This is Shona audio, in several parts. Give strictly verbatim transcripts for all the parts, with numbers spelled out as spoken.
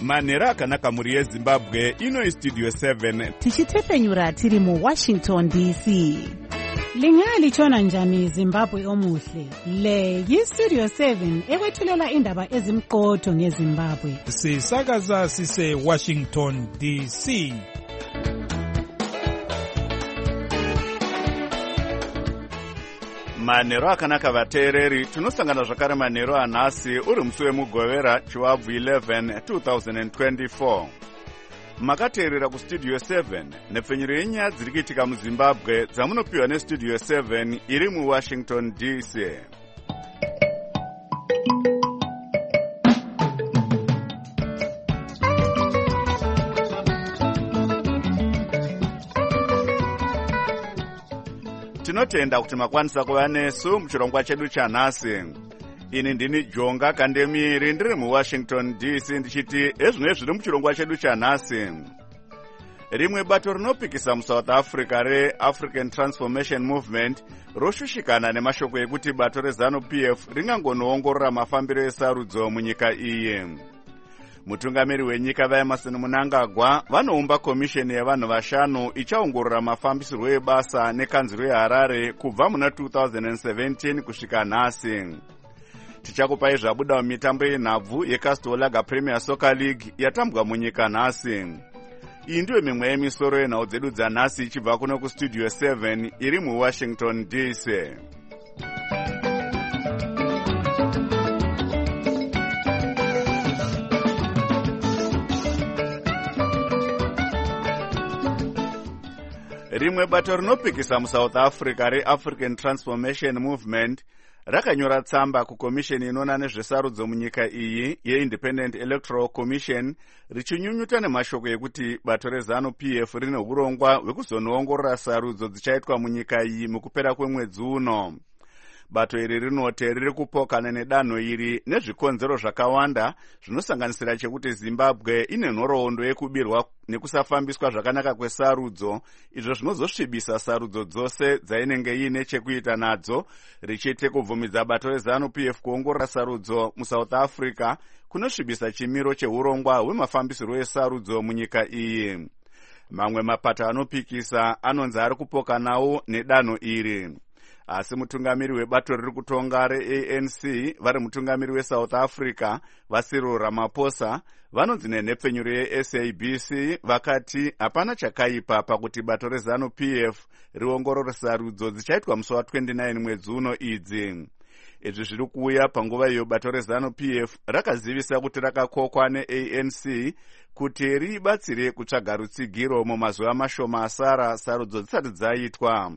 manhero akanaka mhuri yezimbabwe. Ino Studio seven tichitefenyura tiri mu Washington D C. Lingalitshona njani Zimbabwe omuhle? Le yi-Studio seven ekwethulela indaba ezimqotho ngeZimbabwe. Sisakaza sise Washington D C. manhero akanaka vateereri, tinosangana zvakare manhero anhasi uri musi wemugovera chiwabvu eleven twenty twenty-four. Makateerera kustudio seven nepfenyuro yenyaya dziri kuitika muzimbabwe dzamunopiwa nestudio seven iri muwashington D C. Tinotenda kuti makwanisa kuva nesu muchirongwa chedu chanhasi. Ini ndini Jonga Kandemiri ndiri muWashington D C ndichiti ezvino zviri muchirongwa chedu chanhasi. Rimwe bato rinopikisa muSouth Africa reAfrican Transformation Movement roshushikana nemashoko ekuti bato reZANU-P F ringangonoongorora mafambiro esarudzo munyika iyi. Mutungamiri wenyika vaEmmerson Mnangagwa vanoumba komisheni yevanhu vashanu ichaongorora mafambisirwo ebasa nekanzuro yeHarare kubva muna two thousand seventeen kusvika nhasi. Tichakupai zvabuda mumitambo yenhabvu yeCastor Premier Soccer League yatambwa munyika nhasi. Iyi ndiyo mimwe yemisoro yenhau dzedu dzanhasi ichibva kuno kustudio seven iri muWashington D C. Rimwe bato rinopikisa muSouth Africa reAfrican Transformation Movement rakanyora tsamba kukomisheni inoona nezvesarudzo munyika iyi yeIndependent Electoral Commission richinyunyuta nemashoko ekuti bato reZANU-P F rine urongwa hwekuzonoongorora sarudzo dzichaitwa munyika iyi mukupera kwemwedzi uno. Bato iri rinoti riri kupokana nedanho iri nezvikonzero zvakawanda zvinosanganisira chekuti Zimbabwe ine nhoroondo yekubirwa nekusafambiswa zvakanaka kwesarudzo, izvo zvinozosvibisa sarudzo dzose dzainenge iine chekuita nadzo, richiti kubvumidza bato reZANU-P F kuongorora sarudzo muSouth Africa kunosvibisa chimiro cheurongwa hwemafambisiro esarudzo munyika iyi. Mamwe mapato anopikisa anonzi ari kupokanawo nedanho iri. Asi mutungamiri webato riri kutonga reA N C vari mutungamiri weSouth Africa vaCyril Ramaphosa vanonzi nenhepfenyuro yeS A B C vakati hapana chakaipa pakuti bato reZANU-P F riongorore sarudzo dzichaitwa musi wa29 mwedzi uno idzi. Izvi zviri kuuya panguva iyo bato reZANU-P F rakazivisa kuti rakakokwa neA N C kuti ribatsire kutsvaga rutsigiro mumazuva mashoma asara sarudzo dzisati dzaitwa.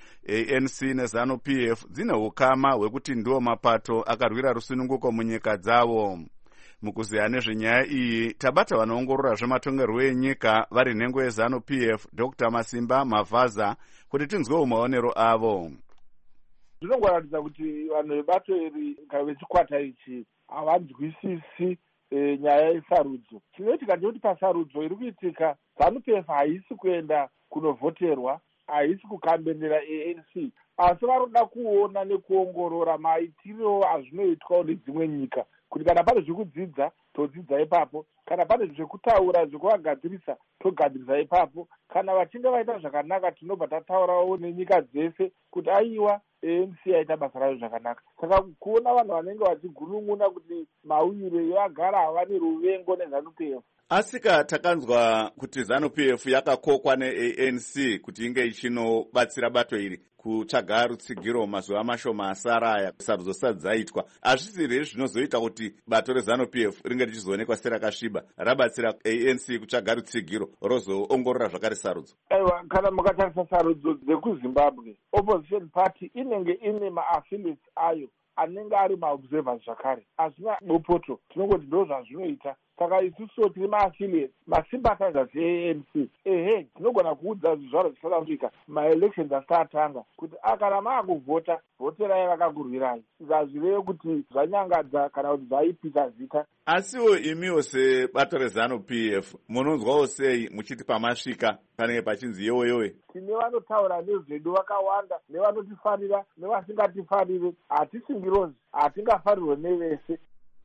A N C neZANU-P F dzine ukama hwekuti ndiwo mapato akarwira rusununguko munyika dzavo. Mukuziya nezvenyaya iyi tabata vanoongorora zvematongerwo enyika vari nhengo yeZANU-P F Doctor Masimba Mavaza kuti tinzwewo maonero avo. Zvinongoratidza kuti vanhu vebato iri vechikwata ichi havanzwisisi e, nyaya yesarudzo. Chinoitika ndechekuti pasarudzo iri kuitika ZANU-P F haisi kuenda kunovhoterwa, haisi kukambenera A N C, asi varoda kuona nekuongorora maitiro azvinoitwa nedzimwe nyika, kuti kana pane zvekudzidza todzidza ipapo, kana pane zvekutaura zvekuvagadzirisa togadzirisa ipapo, kana vachinge vaita zvakanaka tinobva tataurawo nenyika dzese kuti aiwa A N C aita basa rayo zvakanaka. Saka kuona vanhu vanenge vachigunun'una kuti mawire yagara havane ruvengo neZANU-P F. Asika takanzwa kuti ZANU-P F yakakokwa neA N C kuti inge ichinobatsira bato iri kutsvaga rutsigiro mazuva mashoma asara aya sarudzo dzisati dzaitwa. Hazvisiri zvinozoita kuti bato reZANU-P F ringe richizoonekwa serakasviba rabatsira A N C kutsvaga rutsigiro rozoongorora zvakare sarudzo. Aiwa, kana mukatarisa sarudzo dzekuZimbabwe, opposition party inenge ine maaffiliates ayo anenge ari maobservers zvakare, hazvina bopoto, tinongoti ndo zvazvinoita. Saka isusu tiri maaffiliates, masympathizers eA N C, ehe tinogona kuudza zvizvaro zveSouth Africa maelections asati atanga kuti akana maakuvhota vhoterai vakakurwirai, zvazvirevo kuti zvanyangadza kana kuti zvaipisa zita. Asiwo imiwo sebato reZANU-P F munonzwawo sei muchiti pamasvika panenge pachinzi yewe yewe? Tine vanotaura nezvedu vakawanda, nevanotifarira nevasingatifarire, hatisingirozi, hatingafarirwe nevese.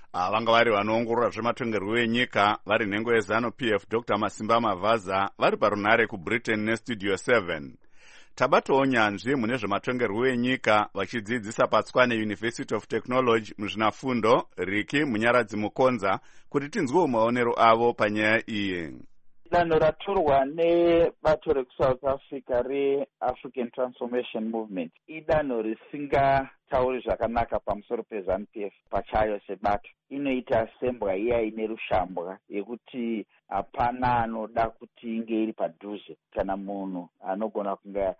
Ah, vanga vari vanoongorora zvematongerwo enyika vari nhengo yeZanu-P F Doctor Masimba Mavhaza vari parunhare kuBritain neStudio seven. Tabatowo nyanzvi mune zvematongerwo enyika vachidzidzisa paTswane University of Technology muzvinafundo Riki Munyaradzi Mukonza kuti tinzwewo maonero avo panyaya iyi. Danho ratorwa nebato rekuSouth Africa reAfrican Transformation Movement idanho risingatauri zvakanaka pamusoro peZanu-P F pachayo sebato. Inoita sembwa iya ine rushambwa yekuti hapana anoda kuti inge iri padhuze kana munhu anogona kunge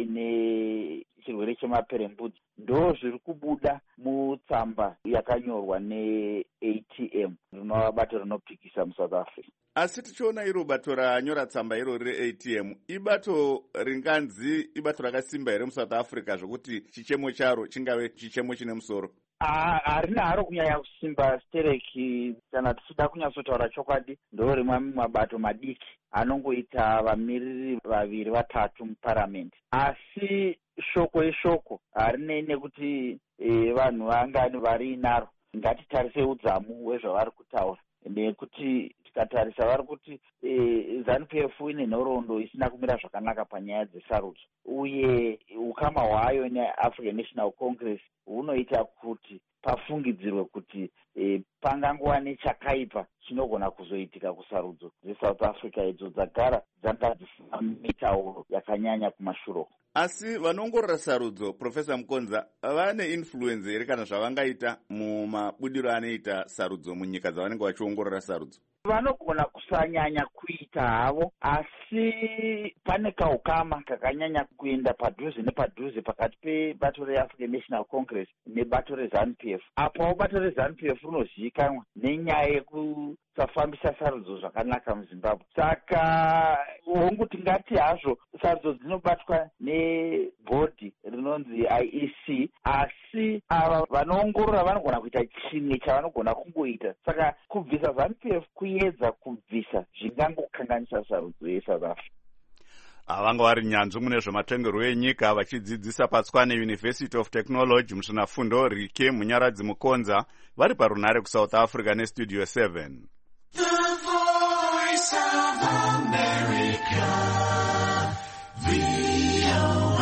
aine chirwere chemaperembudzi. Ndo zviri kubuda mutsamba yakanyorwa ne-A T M rinova bato rinopikisa muSouth Africa. Asi tichiona iro bato ranyora tsamba irori re-A T M ibato ringanzi ibato rakasimba here muSouth Africa zvokuti chichemo charo chingave chichemo chine musoro? Harina haro kunyanya kusimba stereki, kana tichida kunyatsotaura chokwadi ndo rimwe mabato madiki anongoita vamiriri vaviri vatatu muparamende. Asi shoko ishoko harinei nekuti e, vanhu vangani vari naro. Ngatitarise udzamu hwezvavari kutaura nekuti tikatarisa vari kuti e, Zanu-P F ine nhoroondo isina kumira zvakanaka panyaya dzesarudzo, uye ukama hwayo neAfrican National Congress hunoita kuti pafungidzirwe kuti e, pangangova nechakaipa chinogona kuzoitika kusarudzo dzeSouth Africa idzo dzagara dzanga dzisina mitauro yakanyanya kumashure. Asi vanoongorora sarudzo, Profesa Mukonza, vane influence here kana zvavangaita mumabudiro anoita sarudzo munyika dzavanenge vachiongorora sarudzo? Vanogona kusanyanya kuita havo, asi pane kaukama kakanyanya kuenda padhuze nepadhuze pakati pebato reAfrican National Congress nebato reZanu-P F. Apawo bato reZanu-P F rinozivikanwa nenyaya yekusafambisa sarudzo zvakanaka muZimbabwe. Saka honguti ngati hazvo sarudzo dzinobatwa nebhodhi rinonzi I E C, asi ava vanoongorora vanogona kuita chimwe chavanogona kungoita. Saka kubvisa Zanu-P F kuedza kubvisa zvingangokanganisa sarudzo yeSouth Africa. Vanga vari nyanzvi mune zvematongerwo enyika vachidzidzisa paTswane University of Technology muzvinafundo Riki Munyaradzi Mukonza vari parunhare kuSouth Africa neStudio seven. The Voice of America, V O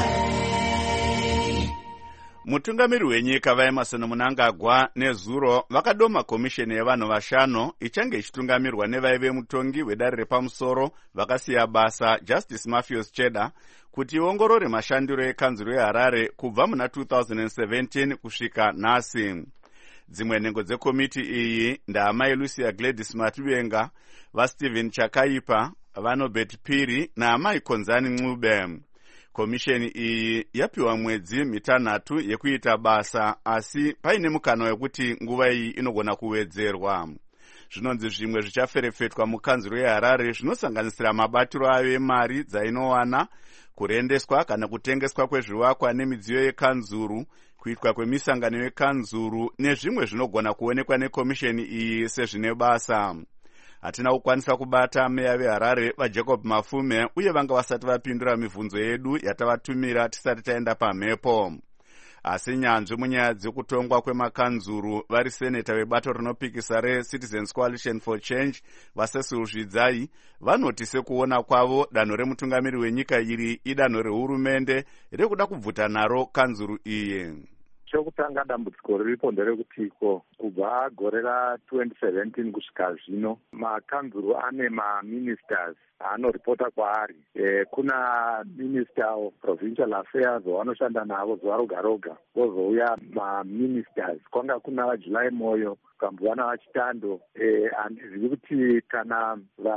A. Mutungamiri wenyika vaEmerson Mnangagwa nezuro vakadoma komisheni yevanhu vashanu ichange ichitungamirwa nevaive mutongi wedare repamusoro vakasiya basa Justice Matthews Cheda kuti iongorore mashandiro ekanzuro yeHarare kubva muna two thousand seventeen kusvika nhasi. Dzimwe nhengo dzekomiti iyi ndaamai Lucia Gladys Mativenga, vaStephen Chakaipa, vaNobert Piri naamai Konzani Ncube. Komisheni iyi yapiwa mwedzi mitanhatu yekuita basa, asi paine mukana wekuti nguva iyi inogona kuwedzerwa. Zvinonzi zvimwe zvichaferefetwa mukanzuro yeHarare zvinosanganisira mabatiro ayo emari dzainowana, kurendeswa kana kutengeswa kwezvivakwa nemidziyo yekanzuru, kuitwa kwemisangano yekanzuru nezvimwe zvinogona kuonekwa nekomisheni iyi sezvine basa. Hatina kukwanisa kubata meya veHarare vaJacob Mafume uye vanga vasati vapindura mibvunzo yedu yatavatumira tisati taenda pamhepo. Asi nyanzvi munyaya dzekutongwa kwemakanzuru vari seneta vebato rinopikisa reCitizens Coalition for Change vaCecil Zvidzai vanoti sekuona kwavo danho remutungamiri wenyika iri idanho rehurumende rekuda kubvuta naro kanzuru iyi. Chokutanga dambudziko riripo nderekutiko kubva gore ratwenty seventeen kusvika zvino makanzuru ane maministers anoripota kwaari. E, kuna minister of provincial affairs wanoshanda navo zuva roga roga, kwozouya maministers kwanga kuna vaJuly Moyo, kwambovana vaChitando. Handizivi e, kuti kana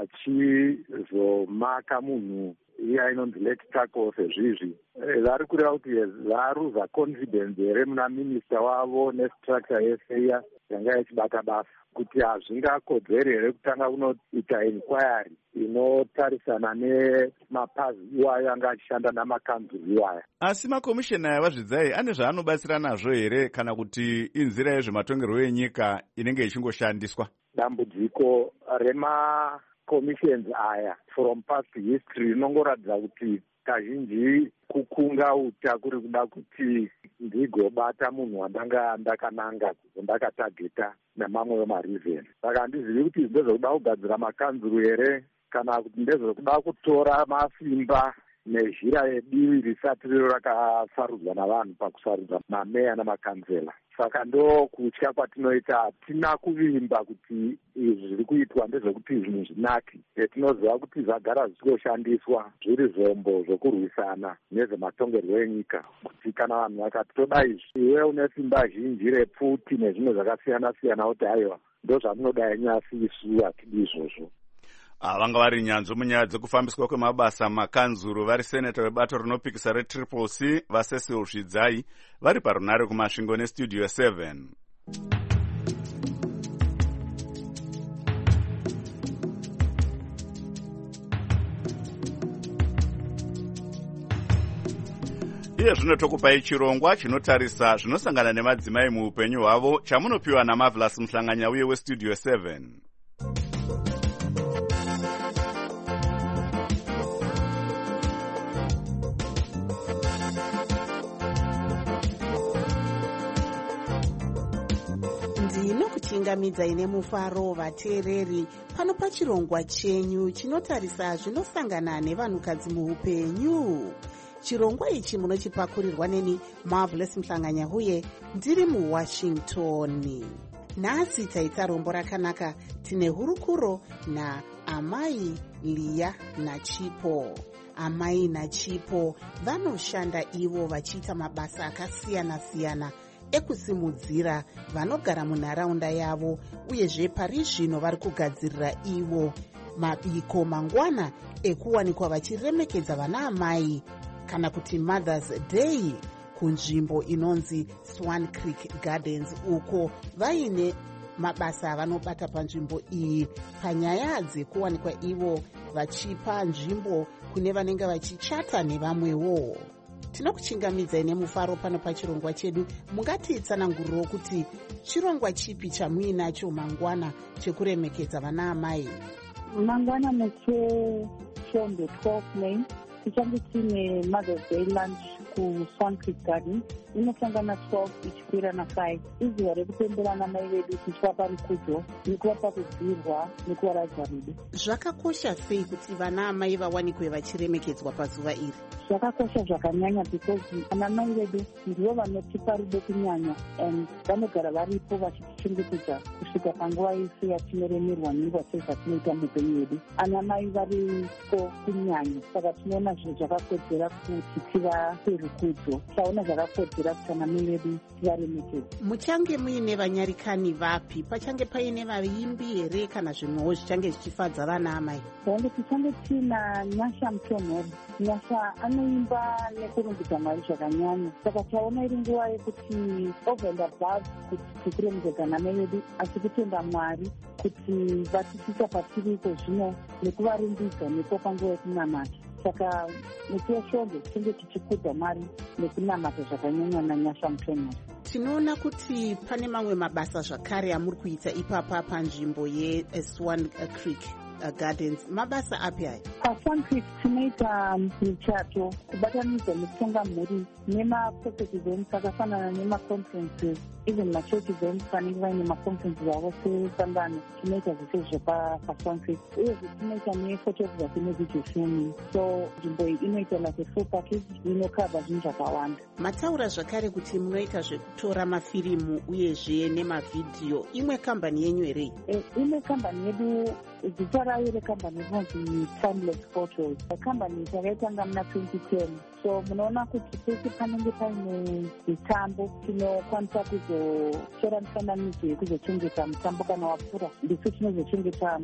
vachizomaka munhu iya inonzi late tackle sezvizvi vari kureva kuti varuza confidence here muna minista wavo nestructure yese iya yanga ichibata basa, kuti hazvingakodzeri here kutanga kunoita inquiry inotarisana nemapazi iwayo anga achishanda namakanzuru iwaya. Asi makomisheni aya vaZvidzai ane zvaanobatsira nazvo here kana kuti inzira yezvematongerwo enyika inenge ichingoshandiswa? Dambudziko rema commissions aya from past history rinongoratidza kuti kazhinji kukunga uta kuri kuda kuti ndigobata munhu wandanga ndakananga ndakatageta nemamwe marivheni. Saka handizivi kuti ndezvokuda kugadzira makanzuru here kana kuti ndezvokuda kutora masimba nezhira yedivi risati riro rakasarudzwa navanhu pakusarudza mameya namakanzela. Saka ndo kutya kwatinoita, hatina kuvimba kuti izvi zviri kuitwa ndezvekuti zvinhu zvinaki. Tinoziva kuti zvagara zvichingoshandiswa zviri zvombo zvokurwisana nezvematongerwo enyika, kuti kana vanhu vakati toda izvi, iwe une simba zhinji repfuti nezvimwe zvakasiyana siyana, kuti aiwa ndo zvamunoda nyasi, isu hatidi izvozvo. Vanga vari nyanzvi munyaya dzekufambiswa kwemabasa makanzuru vari seneta webato rinopikisa retriple C vaCecil Zvidzai vari parunare kumasvingo nestudio seven. Iye zvino tokupai chirongwa chinotarisa zvinosangana nemadzimai muupenyu hwavo chamunopiwa naMarvelous Muhlanganya uye westudio seven. Ndinokuchingamidza ine mufaro vateereri pano pachirongwa chenyu chinotarisa zvinosangana nevanhukadzi muupenyu. Chirongwa ichi munochipakurirwa neni Marvelous Muhlanganya uye ndiri muWashington. Nhasi taita rombo rakanaka, tine hurukuro naamai Lia naChipo. Amai naChipo vanoshanda ivo vachiita mabasa akasiyana siyana ekusimudzira vanogara munharaunda yavo, uyezve pari zvino vari kugadzirira ivo mabiko mangwana ekuwanikwa vachiremekedza vana amai kana kuti Mother's Day kunzvimbo inonzi Swan Creek Gardens, uko vaine mabasa avanobata panzvimbo iyi panyaya dzekuwanikwa ivo vachipa nzvimbo kune vanenge vachichata nevamwewo. Tinokuchingamidza ine mufaro pano pachirongwa chedu. Mungatitsananguriro kuti chirongwa chipi chamuinacho mangwana chekuremekedza vana amai? Mangwana mecheshombe twelve May tichange tine Mother's Day lunch ku Swan Creek Gardens. Inosangana twelve ichikwira na five. Izuva rekupemberana mai vedu tichivapa rukudzo nekuvapa kudzirwa nekuvaradza rudo. Zvakakosha sei kuti vana amai vawanikwe vachiremekedzwa pazuva iri? Zvakakosha zvakanyanya because ana mai vedu ndivo vanotipa rudo kunyanya, and vanogara varipo vachitichengetedza kusvika panguva yese yatinoremerwa nenguva dzese dzatinoita muupenyu hwedu. Ana mai varipo kunyanya, saka tinoona zvinhu zvakakodzera kuti tivape rukudzo, taona zvakakodzera kuti ana mai vedu tivaremekedze. Muchange muine vanyarikani vapi? Pachange paine vaimbi here kana zvimwewo zvichange zvichifadza vana amai? Vange tichange tina Nyasha Mutonhori. Nyasha anoimba nekurumbidza Mwari zvakanyanya, saka taona iri nguva yekuti over and above kuti kuremekedza ana mai vedu, asi kutenda Mwari kuti vatisisa patiriko zvino nekuvarumbidza nepo panguva yekunamata. Saka musi weshombe tinge tichikudza Mwari nekunamata zvakanyanya naNyasha Mutonhori. Tinoona kuti pane mamwe mabasa zvakare amuri kuita ipapa panzvimbo yeSwan Creek Gardens. Mabasa api aya? PaSwan Creek tinoita michato kubatanidza nekutonga mhuri nema-corporate events akafanana nema-conferences, even ma-church events vanenge vaine ma-conferences avo sesangano. Tinoita zvese zvepaSwan Creek, uyezve tinoita nephotography nevideo filming. So nzvimbo iyi inoita like a full package, inokava zvinhu zvakawanda. Mataura zvakare kuti munoita zvekutora mafirimu uyezve nemavhidhiyo. Imwe kambani yenyu here? E, imwe kambani yedu zita rayo rekambani rinonzi Timeless Photos. Kambani takaitanga muna twenty ten. So munoona kuti pese panenge paine mitambo tinokwanisa kuzotora mifananidzo yekuzochengeta mutambo kana wapfuura, ndisu tinozochengeta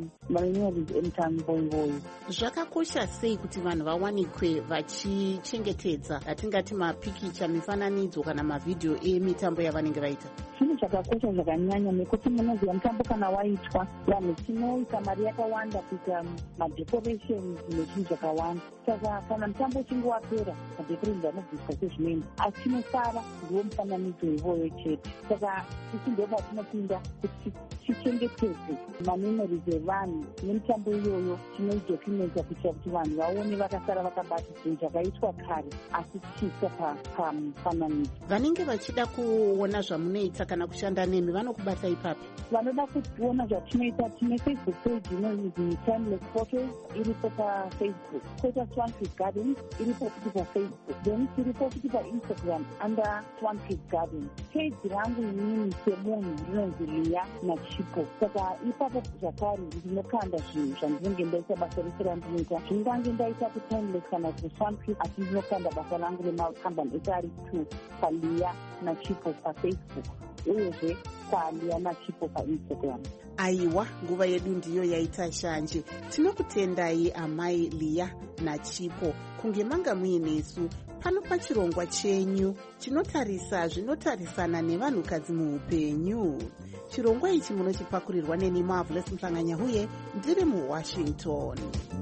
mitambo iwoyo. Zvakakosha sei kuti vanhu vawanikwe vachichengetedza atingati mapikicha, mifananidzo kana mavhidhiyo emitambo yavanenge vaita? Chinhu chakakosha zvakanyanya nekuti munoziva mutambo kana waitwa, vanhu tinoisa mari yakawanda kuita madecorations nezvinhu zvakawanda. Saka kana mutambo uchinge wapera madecorations anobviswa sezvimweni, asi chinosara ndiwo mufananidzo ivoyo chete. Saka isi ndo patinopinda kuti tichengetedze mamemories evanhu nemitambo iyoyo, tinoidocumenta kuitira kuti vanhu vaone vakasara vakabata zvinhu zvakaitwa kare asi tichiisa pamufananidzo. Vanenge vachida kuona zvamunoita kana kushanda nemi vanokubata ipapi? Vanoda kuona zvatinoita, tine Facebook page inonzi Timeless Photos, iripo paFacebook. Koita Swanfield Gardens, iripo futi paFacebook. Then tiripo futi paInstagram under Swanfield Gardens. Page rangu inini semunhu rinonzi Leah Nachipo. Saka ipapo zvakare ndinokanda zvinhu zvandinenge ndaita basa rese randinoita. Ndingange ndaita kuTimeless kana kuSwanfield, asi ndinokanda basa rangu remakambani ese ari two paLeah Nachipo paFacebook, uyezve paLeah Nachipo paInstagram. Aiwa, nguva yedu ndiyo yaita shanje. Tinokutendai amai Leah Nachipo kunge manga muinesu pano pachirongwa chenyu chinotarisa zvinotarisana nevanhukadzi muupenyu. Chirongwa ichi munochipakurirwa neni Marvelous Mhlanganya huye ndiri muWashington.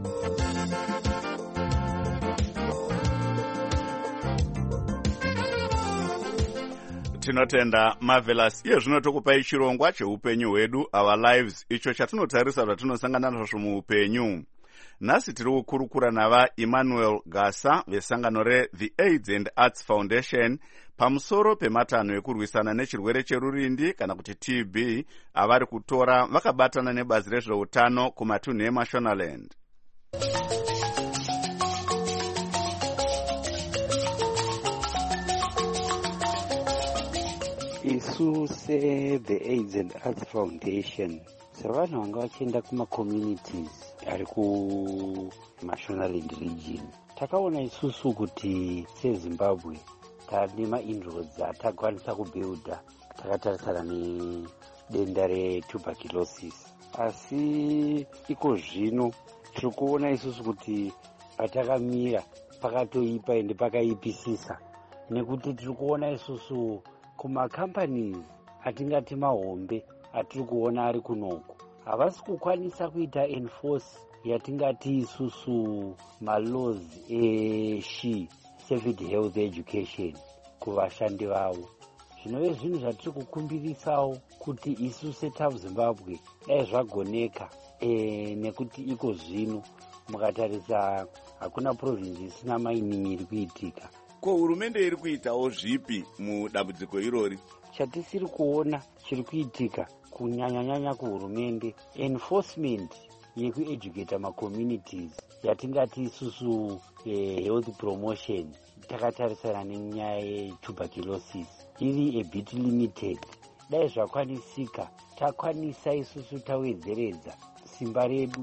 Tinotenda Marvelous. Iye zvino tokupai chirongwa cheupenyu hwedu, Our Lives, icho chatinotarisa zvatinosangana nazvo muupenyu. Nhasi tiri kukurukura nava Emmanuel Gasa vesangano reThe AIDS and Arts Foundation pamusoro pematanho ekurwisana nechirwere cherurindi kana kuti T B avari kutora vakabatana nebazi rezveutano kumatunhu eMashonaland. Isu seThe AIDS and Arts Foundation sevanhu vanga vachienda kuma-communities ari kuMashonaland region, takaona isusu kuti seZimbabwe tane ma-inroads atakwanisa kubuilda takatarisana nedenda retuberculosis, asi iko zvino tiri kuona isusu kuti patakamira pakatoipa ende pakaipisisa, nekuti tiri kuona isusu kuma-companies atingati mahombe atiri kuona ari kunoko havasi kukwanisa kuita enforce yatingati isusu malaws eShe Civic Health Education kuvashandi vavo. Zvinove zvinhu zvatiri kukumbirisawo kuti isu setafu Zimbabwe dai zvagoneka, e, nekuti iko zvino mukatarisa hakuna province isina mining iri kuitika. Ko hurumende iri kuitawo zvipi mudambudziko irori? Chatisiri kuona chiri kuitika kunyanyanyanya kuhurumende enforcement yekueducata ma-communities yatingati isusu eh, health promotion takatarisana nenyaya yetuberculosis iri a bit limited. Dai zvakwanisika takwanisa isusu tawedzeredza simba redu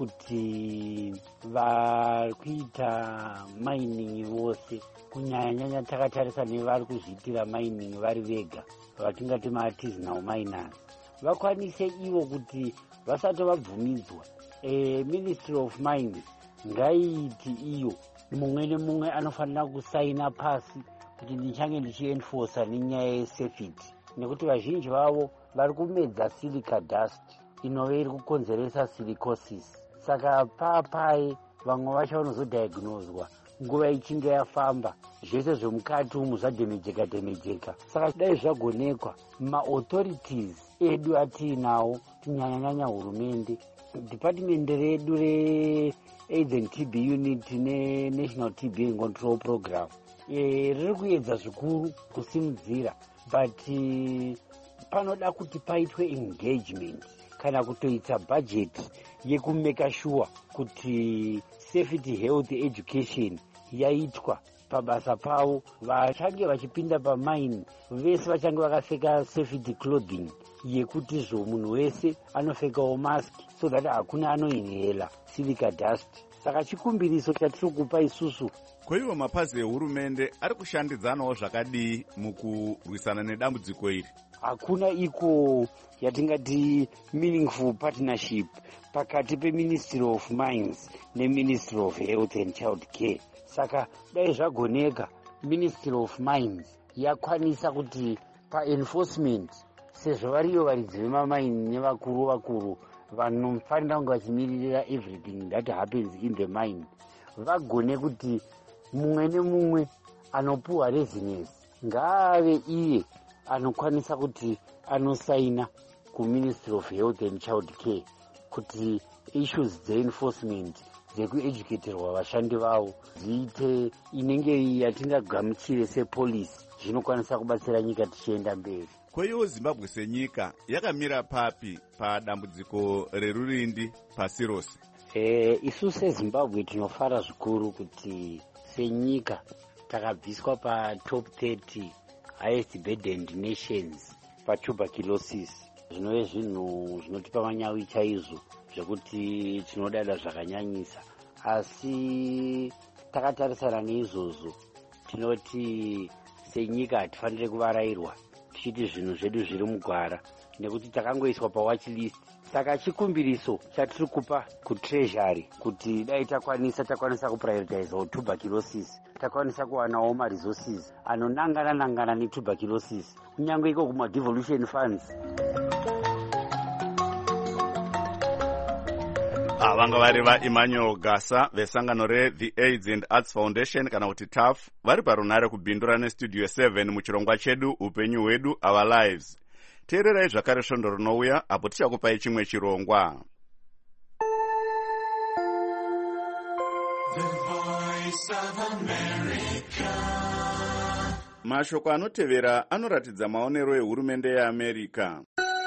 kuti vari kuita mining vose, kunyanyanyanya takatarisa nevari kuzviitira mining vari vega vatingati ma-artisanal miners, vakwanise ivo kuti vasati vabvumidzwa. E, Ministry of Mines ngaiti iyo mumwe nemumwe anofanira kusaina pasi kuti ndichange ndichienforsa nenyaya yesafety, nekuti vazhinji vavo vari kumedza silica dust inove iri kukonzeresa silicosis. Saka papai vamwe vacho vanozodiagnoswa nguva ichinge yafamba, zvese zvemukati umu zvadhemejeka dhemejeka. Saka dai zvagonekwa ma-authorities edu atiinawo, tinyanyanyanya hurumende, department redu re-AIDS and T B unit ne-National T B Control Program e, riri kuedza zvikuru kusimudzira, but e, panoda kuti paitwe engagement kana kutoita budget yekumeka sure kuti safety health education yaitwa pabasa pavo. Vachange vachipinda pamine vese vachange vakapfeka safety clothing yekuti zvo munhu wese anopfekawo mask so that hakuna anoinhela silica dust. Saka chikumbiriso chatiri kupa isusu. Koivo mapazi ehurumende ari kushandidzanawo zvakadii mukurwisana nedambudziko iri? Hakuna iko yatingati meaningful partnership pakati peMinistry of Mines neMinistry of Health and Child Care. Saka dai zvagoneka Ministry of Mines yakwanisa kuti pa-enforcement, sezvo variyo varidzi vemamaini nevakuru vakuru vanofanira kunge vachimiririra everything that happens in the mine vagone kuti mumwe nemumwe anopuwa residence ngaave iye anokwanisa kuti anosaina kuministry of health and child care kuti issues dze-enforcement dzekueducaterwa vashandi vavo dziite inenge yatingagamuchire sepolisi zvinokwanisa kubatsira nyika tichienda mberi. Kweyo Zimbabwe senyika yakamira papi padambudziko rerurindi pasi rose? E, isu seZimbabwe tinofara zvikuru kuti senyika takabviswa pa top thirty highest burdened nations pa tuberculosis. Zvinove zvinhu zvinotipa manyawi chaizvo zvekuti tinodada zvakanyanyisa, asi takatarisana neizvozvo tinoti senyika hatifanire kuvarairwa tichiti zvinhu zvedu zviri mugwara nekuti takangoiswa pawatch list. Saka chikumbiriso chatiri kupa kutreasury kuti dai takwanisa takwanisa kuprioritize tuberculosis, takwanisa kuwanawo maresources anonangana nangana netuberculosis kunyange iko kuma devolution funds. Vanga vari vaEmmanuel Gasa vesangano re-The AIDS and Arts Foundation kana kuti T A F vari parunare kubhindura nestudio seven muchirongwa chedu upenyu hwedu our lives. Teererai zvakare svondo rinouya apo tichakupai chimwe chirongwa. Mashoko anotevera anoratidza maonero ehurumende yeAmerica.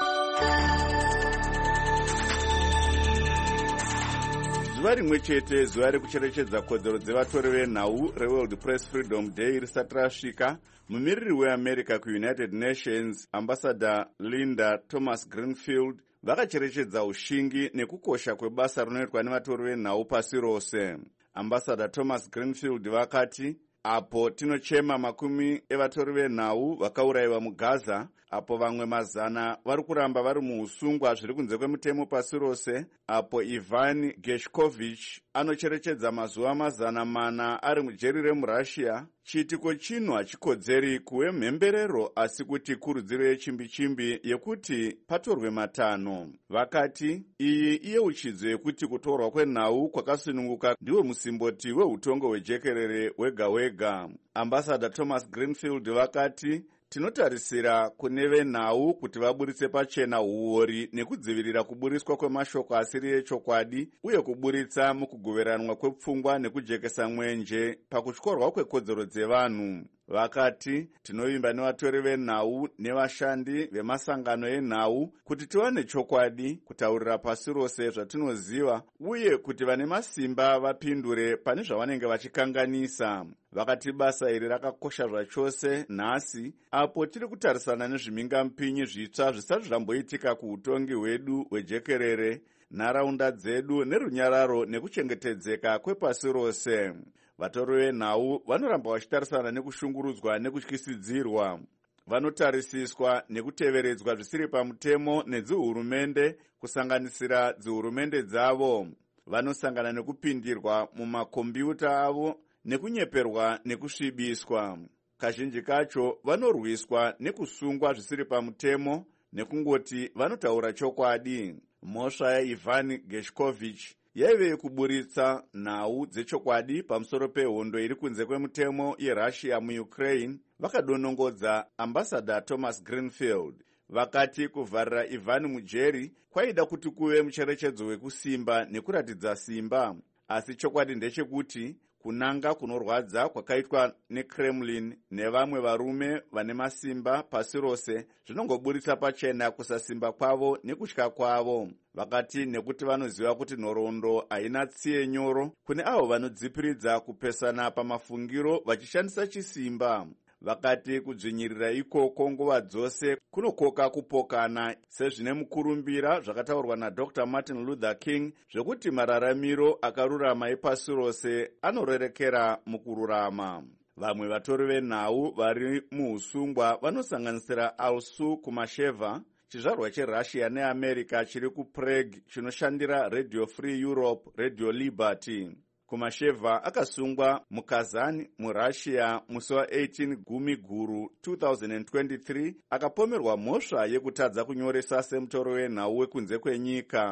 Zuva rimwe chete zuva rekucherechedza kodzero dzevatori venhau reWorld Press Freedom Day risati rasvika, mumiriri weAmerica kuUnited Nations Ambassador Linda Thomas Greenfield vakacherechedza ushingi nekukosha kwebasa rinoitwa nevatori venhau pasi rose. Ambassador Thomas Greenfield vakati, apo tinochema makumi evatori venhau vakaurayiwa muGaza, apo vamwe mazana vari kuramba vari muusungwa zviri kunze kwemutemo pasi rose, apo Ivan Gershkovich anocherechedza mazuva mazana mana ari mujeri remuRussia, chiitiko chino hachikodzeri kuve mhemberero asi kuti kurudziro yechimbi-chimbi yekuti patorwe matanho. Vakati iyi iyeuchidzo yekuti kutorwa kwenhau kwakasununguka ndiwo musimboti weutongo hwejekerere wega wega. Ambassador Thomas Greenfield vakati, tinotarisira kune venhau kuti vaburitse pachena uori nekudzivirira kuburiswa kwemashoko asiri echokwadi uye kuburitsa mukugoveranwa kwepfungwa nekujekesa mwenje pakutyorwa kwekodzero dzevanhu. Vakati, tinovimba nevatori venhau nevashandi vemasangano enhau kuti tiwane chokwadi kutaurira pasi rose zvatinoziva uye kuti vane masimba vapindure pane zvavanenge vachikanganisa. Vakati basa iri rakakosha zvachose nhasi apo tiri kutarisana nezvimingampinyi zvitsva zvisati zvamboitika kuutongi hwedu hwejekerere, nharaunda dzedu nerunyararo nekuchengetedzeka kwepasi rose. Vatori venhau vanoramba vachitarisana nekushungurudzwa nekutyisidzirwa. Vanotarisiswa nekuteveredzwa zvisiri pamutemo nedzihurumende kusanganisira dzihurumende dzavo. Vanosangana nekupindirwa mumakombiyuta avo nekunyeperwa nekusvibiswa. Kazhinji kacho vanorwiswa nekusungwa zvisiri pamutemo nekungoti vanotaura chokwadi. Mhosva yaIvan Gershkovich yaive yekuburitsa nhau dzechokwadi pamusoro pehondo iri kunze kwemutemo yeRussia muUkraine. Vakadonongodza Ambassador Thomas Greenfield. Vakati kuvharira Ivan mujeri kwaida kuti kuve mucherechedzo wekusimba nekuratidza simba, asi chokwadi ndechekuti kunanga kunorwadza kwakaitwa neKremlin nevamwe varume vane masimba pasi rose zvinongoburitsa pachena kusasimba kwavo nekutya kwavo. Vakati nekuti vanoziva kuti nhoroondo haina tsiye nyoro kune avo vanodzipiridza kupesana pamafungiro vachishandisa chisimba. Vakati kudzvinyirira ikoko nguva dzose kunokoka kupokana, sezvine mukurumbira zvakataurwa naDr Martin Luther King zvekuti mararamiro akarurama epasi rose anorerekera mukururama. Vamwe vatori venhau vari muusungwa vanosanganisira Alsu Kumasheva, chizvarwa cheRussia neAmerica chiri kuPrague chinoshandira Radio Free Europe, Radio Liberty. Kumasheva akasungwa muKazan muRussia musi wa18 gumi guru two thousand twenty-three akapomerwa mhosva yekutadza kunyoresa semutori wenhau wekunze kwenyika.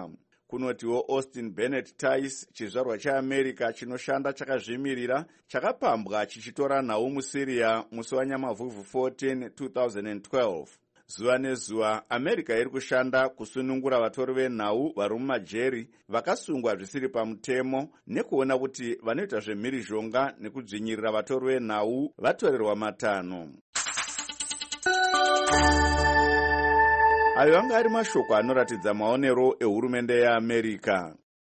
kunotiwo Austin Bennett Tice, chizvarwa cheAmerica chinoshanda chakazvimirira, chakapambwa chichitora nhau muSyria musi waNyamavhuvhu fourteen two thousand twelve. Zuva nezuva America iri kushanda kusunungura vatori venhau vari mumajeri vakasungwa zvisiri pamutemo nekuona kuti vanoita zvemhirizhonga nekudzvinyirira vatori venhau vatorerwa matanho. Ayo anga ari mashoko anoratidza maonero ehurumende yeAmerica.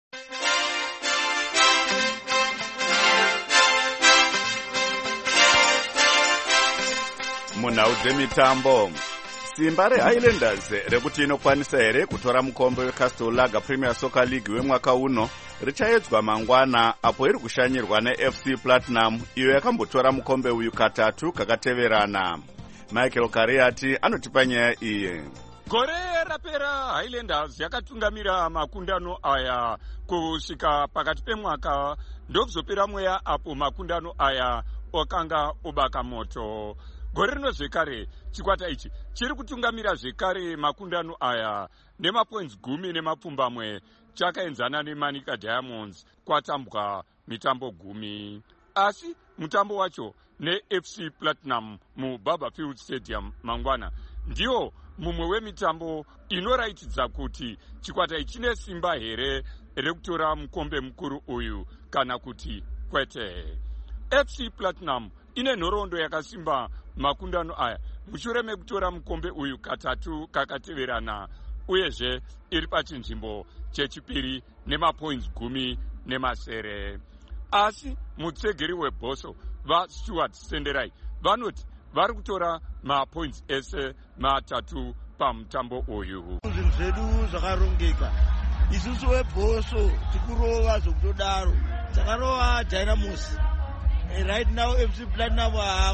Munhau dzemitambo, simba reHighlanders rekuti inokwanisa here kutora mukombe weCastle Lager Premier Soccer League wemwaka uno richaedzwa mangwana, apo iri kushanyirwa neF C Platinum iyo yakambotora mukombe uyu katatu kakateverana. Michael Kariati anotipa nyaya iyi. Gore rapera Highlanders yakatungamira makundano aya kusvika pakati pemwaka, ndokuzopera mweya apo makundano aya okanga obaka moto. Gore rino zvekare chikwata ichi chiri kutungamira zvekare makundano aya nemapoints gumi nemapfumbamwe, chakaenzana neManica Diamonds kwatambwa mitambo gumi. Asi mutambo wacho neF C Platinum muBarberfield Stadium mangwana ndiwo mumwe wemitambo inoratidza kuti chikwata ichi chine simba here rekutora mukombe mukuru uyu kana kuti kwete. F C Platinum ine nhoroondo yakasimba makundano aya mushure mekutora mukombe uyu katatu kakateverana, uyezve iri pachinzvimbo chechipiri nemapoints gumi nemasere. Asi mutsegeri webhoso vaStuart Senderai vanoti vari kutora mapoints ese matatu pamutambo uyu. Zvinhu zvedu zvakarongeka. Isusu webhoso tikurova zvokutodaro. Takarova Dynamos. Right now F C Platinum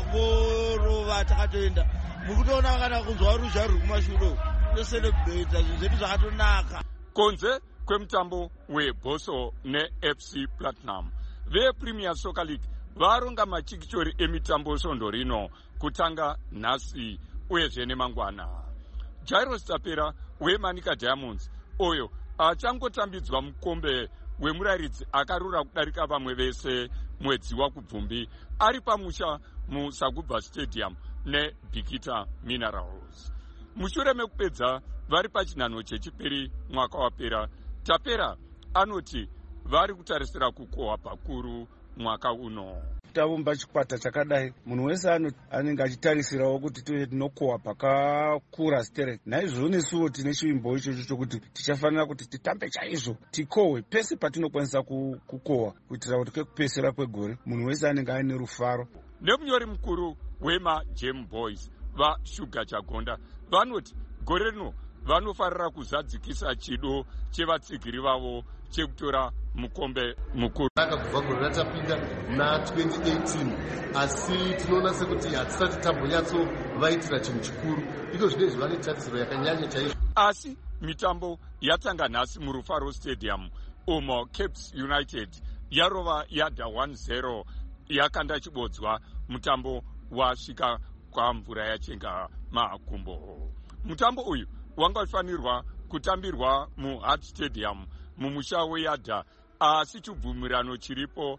hakorova takatoenda. Mukutoona kana kunzwa ruzha ruri kumashure. Tocelebrate zvinhu zvedu zvakatonaka. Konze kwemutambo webhoso neF C Platinum, vePremier Soccer League varonga machikichori emitambo svondo rino kutanga nhasi uyezve nemangwana. Jairus Tapera weManica Diamonds oyo achangotambidzwa mukombe wemurayiridzi akarura kudarika vamwe vese mwedzi wakubvumbi ari pamusha muSagubva Stadium neBikita Minerals. Mushure mekupedza vari pachinhanho chechipiri mwaka wapera, Tapera anoti vari kutarisira kukohwa pakuru mwaka uno. Tavumba chikwata chakadai, munhu wese anenge achitarisirawo kuti tive tinokohwa pakakura stereki. Naizvozvo nesuwo tine chivimbo ichocho chokuti tichafanira kuti titambe chaizvo, tikohwe pese patinokwanisa kukohwa, kuitira kuti kekupesera kwegore munhu wese anenge aine rufaro. Nemunyori mukuru wemaGem Boys vaShuga Chagonda vanoti gore rino vanofarira kuzadzikisa chido chevatsigiri vavo chekutora mukombe mukuru. Kubva gore ratapinda na twenty eighteen, asi tinoona sekuti hatisati tambonyatso vaitira chinhu chikuru. Iko zvinezvi vane tarisiro yakanyanya chaizvo. Asi mitambo yatanga nhasi muRufaro Stadium umo Caps United yarova yadha one zero yakanda chibodzwa, mutambo wasvika kwamvura yachenga makumbo. Mutambo uyu wanga ufanirwa kutambirwa muHart Stadium mumusha weYadha, asi chibvumirano chiripo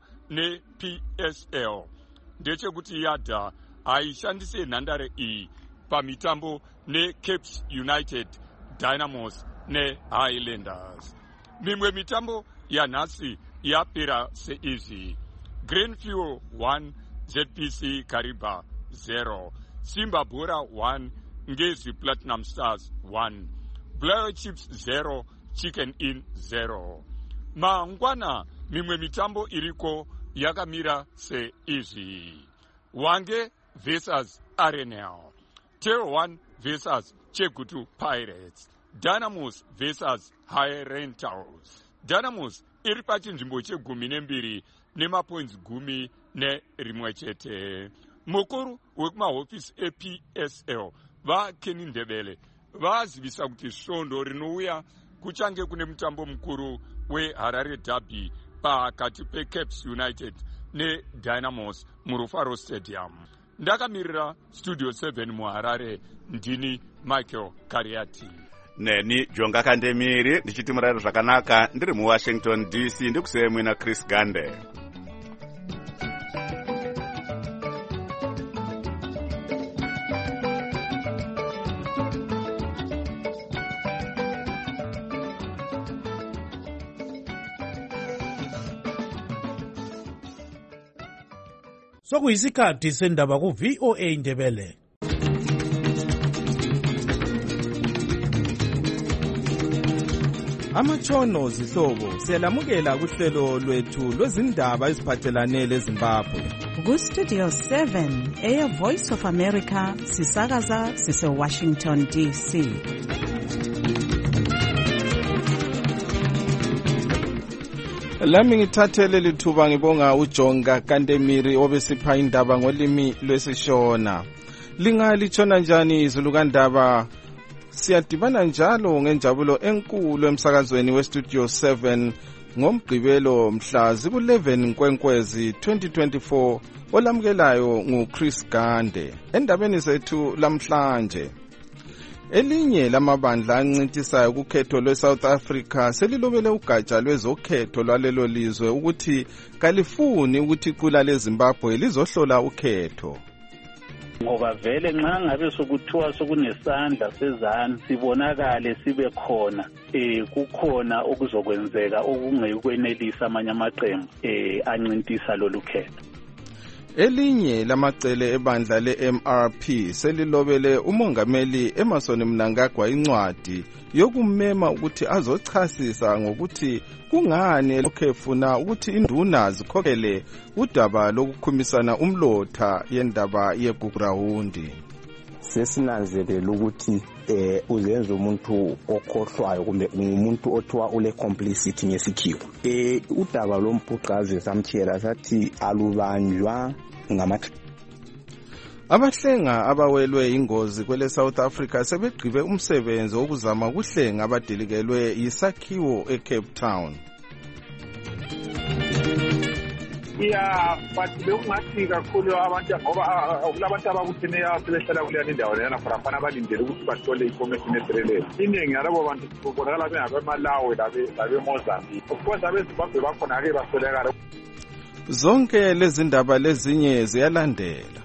neP S L ndechekuti Yadha haishandise nhandare iyi pamitambo neCaps United, Dynamos neHighlanders. Mimwe mitambo yanhasi yapera seizvi: Greenfield one, Z P C Kariba zero, Simba Bora one, Ngezi Platinum Stars one, Blair Chips zero, Chicken Inn zero. Mangwana mimwe mitambo iriko yakamira seizvi: Wange versus Arenal, Tero one versus Chegutu Pirates, Dynamos versus High Rentals. Dynamos iri pachinzvimbo chegumi nembiri nemapoints gumi nerimwe chete. Mukuru wekumahofisi eP S L vaKenny Ndebele vazivisa kuti svondo rinouya kuchange kune mutambo mukuru weHarare Derby pakati peCaps United neDynamos muRufaro Stadium. Ndakamirira Studio seven muHarare, ndini Michael Kariati. neni Jonga Kandemiri ndichiti murari zvakanaka ndiri muWashington D C ndikusiyai mwina Chris Gande. Sokuyisikhathi sendaba ku V O A Ndebele. Amatshono zihlobo siyalamukela kuhlelo lwethu lwezindaba eziphathelane leZimbabwe. Ku Studio seven eya Voice of America sisakaza sise Washington D C. Lami ngithathele lithuba ngibonga uJonga Kandemiri obesipha indaba ngolimi lwesishona. Lingalithona njani izulu kandaba? Siyadibana njalo ngenjabulo enkulu emsakazweni weStudio seven ngomgqibelo mhla ziku eleven Nkwenkwezi twenty twenty-four olamukelayo nguChris Gande. Endabeni zethu lamhlanje, elinye lamabandla ancintisayo kukhetho lweSouth Africa selilobele ugatsha lwezokhetho lwalelo lizwe ukuthi kalifuni ukuthi iqula leZimbabwe lizohlola ukhetho. Ngoba vele nxa ngabe sokuthiwa sokunesandla sezanu sibonakale sibe khona eh kukhona okuzokwenzeka okungekwenelisa amanye amaqembu eh ancintisa lolu khetho. Elinye lamacele ebandla le-M R P selilobele umongameli Emmerson Mnangagwa incwadi yokumema ukuthi azochasisa ngokuthi kungani lokhefuna ukuthi induna zikhokhele udaba lokukhumisana umlotha yendaba yeGugurawundi. Sesinanzelela ukuthi eh uzenza umuntu okhohlwayo kumbe umuntu othiwa ule complicity ngesikhiwo. Eh udaba lomphuqazi samtshela sathi alubanjwa ngamathi. Abahlenga abawelwe ingozi kwele South Africa sebegqibe umsebenzi wokuzama ukuhlenga abadilikelwe yisakhiwo eCape Town. Yeah, but bekungathi kakhulu abantu ngoba kulabantu abakutheneyo sebehlala kuleyo indawo lena farafana balindele ukuthi bathole information epheleyo. Iningi yalabo bantu kubonakala bengabemalawi labe labe Mozambique. Of course abeZimbabwe bakhona ake basolekala. Zonke lezi ndaba lezinye ziyalandela.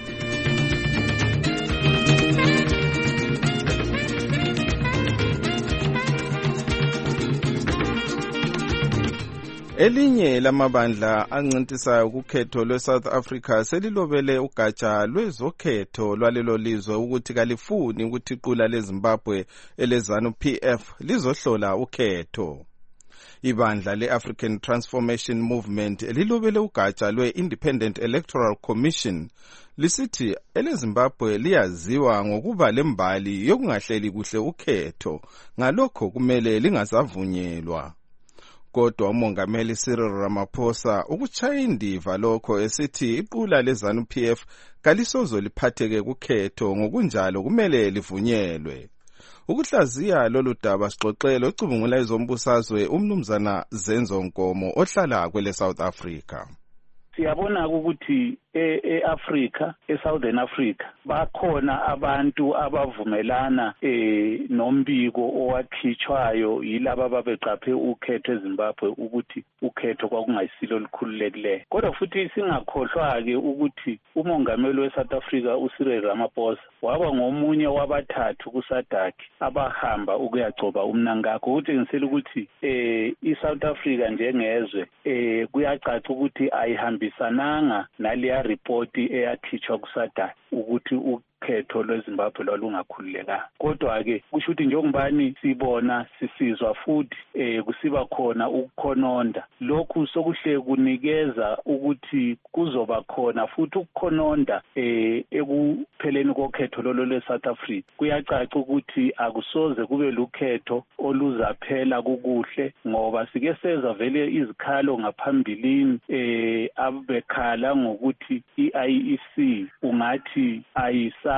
Elinye lamabandla ancintisayo kukhetho lweSouth Africa selilobele ugatsha lwezokhetho lwalelo lizwe ukuthi kalifuni ukuthi iqula leZimbabwe eleZANU P F lizohlola ukhetho. Ibandla le-African Transformation Movement lilobele ugatsha lwe-Independent Electoral Commission lisithi eleZimbabwe liyaziwa ngokuba lembali yokungahleli kuhle ukhetho, ngalokho kumele lingasavunyelwa. Kodwa umongameli Cyril Ramaphosa ukutshaya indiva lokho esithi iqula leZANU P F kalisozo liphatheke kukhetho, ngokunjalo kumele livunyelwe. Ukuhlaziya lolu daba sixoxele ocubungula izombusazwe umnumzana Zenzo Nkomo ohlala kwele South Africa. Siyabona ukuthi e-Africa, e-Southern Africa, bakhona abantu abavumelana eh nombiko owakhitshwayo yilabo ababeqaphe ukhetho eZimbabwe ukuthi ukhetho kwakungayisilo likhululekileyo. Kodwa futhi singakhohlwa-ke ukuthi umongameli we-South Africa uCyril Ramaphosa waba ngomunye wabathathu kuSADC abahamba ukuyagcoba uMnangagwa, ukutshengisela ukuthi eh iSouth Africa njengezwe eh kuyacaca ukuthi ayihambisananga naliya report eyakhitshwa kuSADC ukuthi ukhetho lweZimbabwe lwalungakhululekanga. Kodwa-ke kusho ukuthi njengobani sibona sisizwa futhi eh kusiba khona ukukhononda, lokhu sokuhle kunikeza ukuthi kuzoba khona futhi ukukhononda eh ekupheleni kokhetho lolo lweSouth Africa. Kuyacaca ukuthi akusoze kube lukhetho oluzaphela kukuhle, ngoba sike seza vele izikhalo ngaphambilini eh abekhala ngokuthi i-I E C ungathi ayisa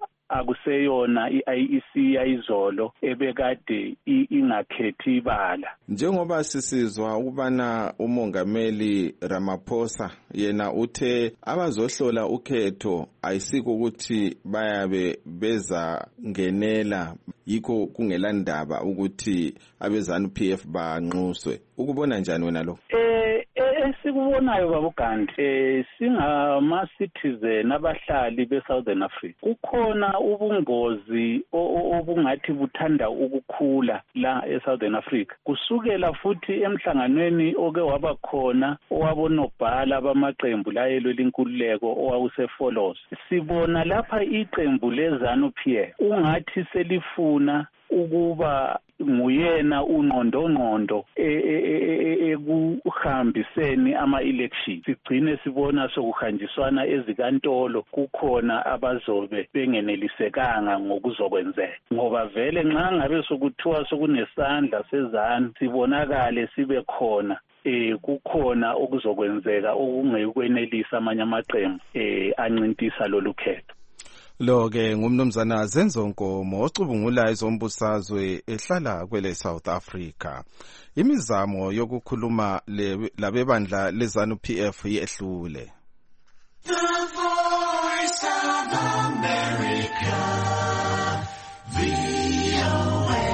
akuseyona i-I E C yayizolo ebekade ingakhethi ibala. Njengoba sisizwa ukubana umongameli Ramaphosa yena uthe abazohlola ukhetho ayisiko ukuthi bayabe beza ngenela yikho kungelandaba ukuthi abezanu P F banxuswe. Ukubona njani wena lo? Eh esikubonayo babugandi eh singama citizen abahlali beSouthern Africa kukhona ubungozi obungathi buthanda ukukhula la eSouthern Africa kusukela futhi emhlanganweni oke waba khona owabonobhala bamaqembu la yelwela inkululeko owawusefolos. Sibona lapha iqembu lezanu P F ungathi selifuna ukuba nguyena unqondongqondo ekuhambiseni ama-election. Sigcine sibona sokuhanjiswana ezikantolo kukhona abazobe bengenelisekanga ngokuzokwenzeka, ngoba vele nxa ngabe sokuthiwa sokunesandla sezanu sibonakale sibe khona eh kukhona okuzokwenzeka okungekwenelisa amanye amaqembu eh ancintisa lolu khetho. Lo ke ngumnumzana Zenzonkomo ocubungula izombusazwe ehlala kwele South Africa. Imizamo yokukhuluma labebandla lezanu P F yehlule. The Voice of America, V O A.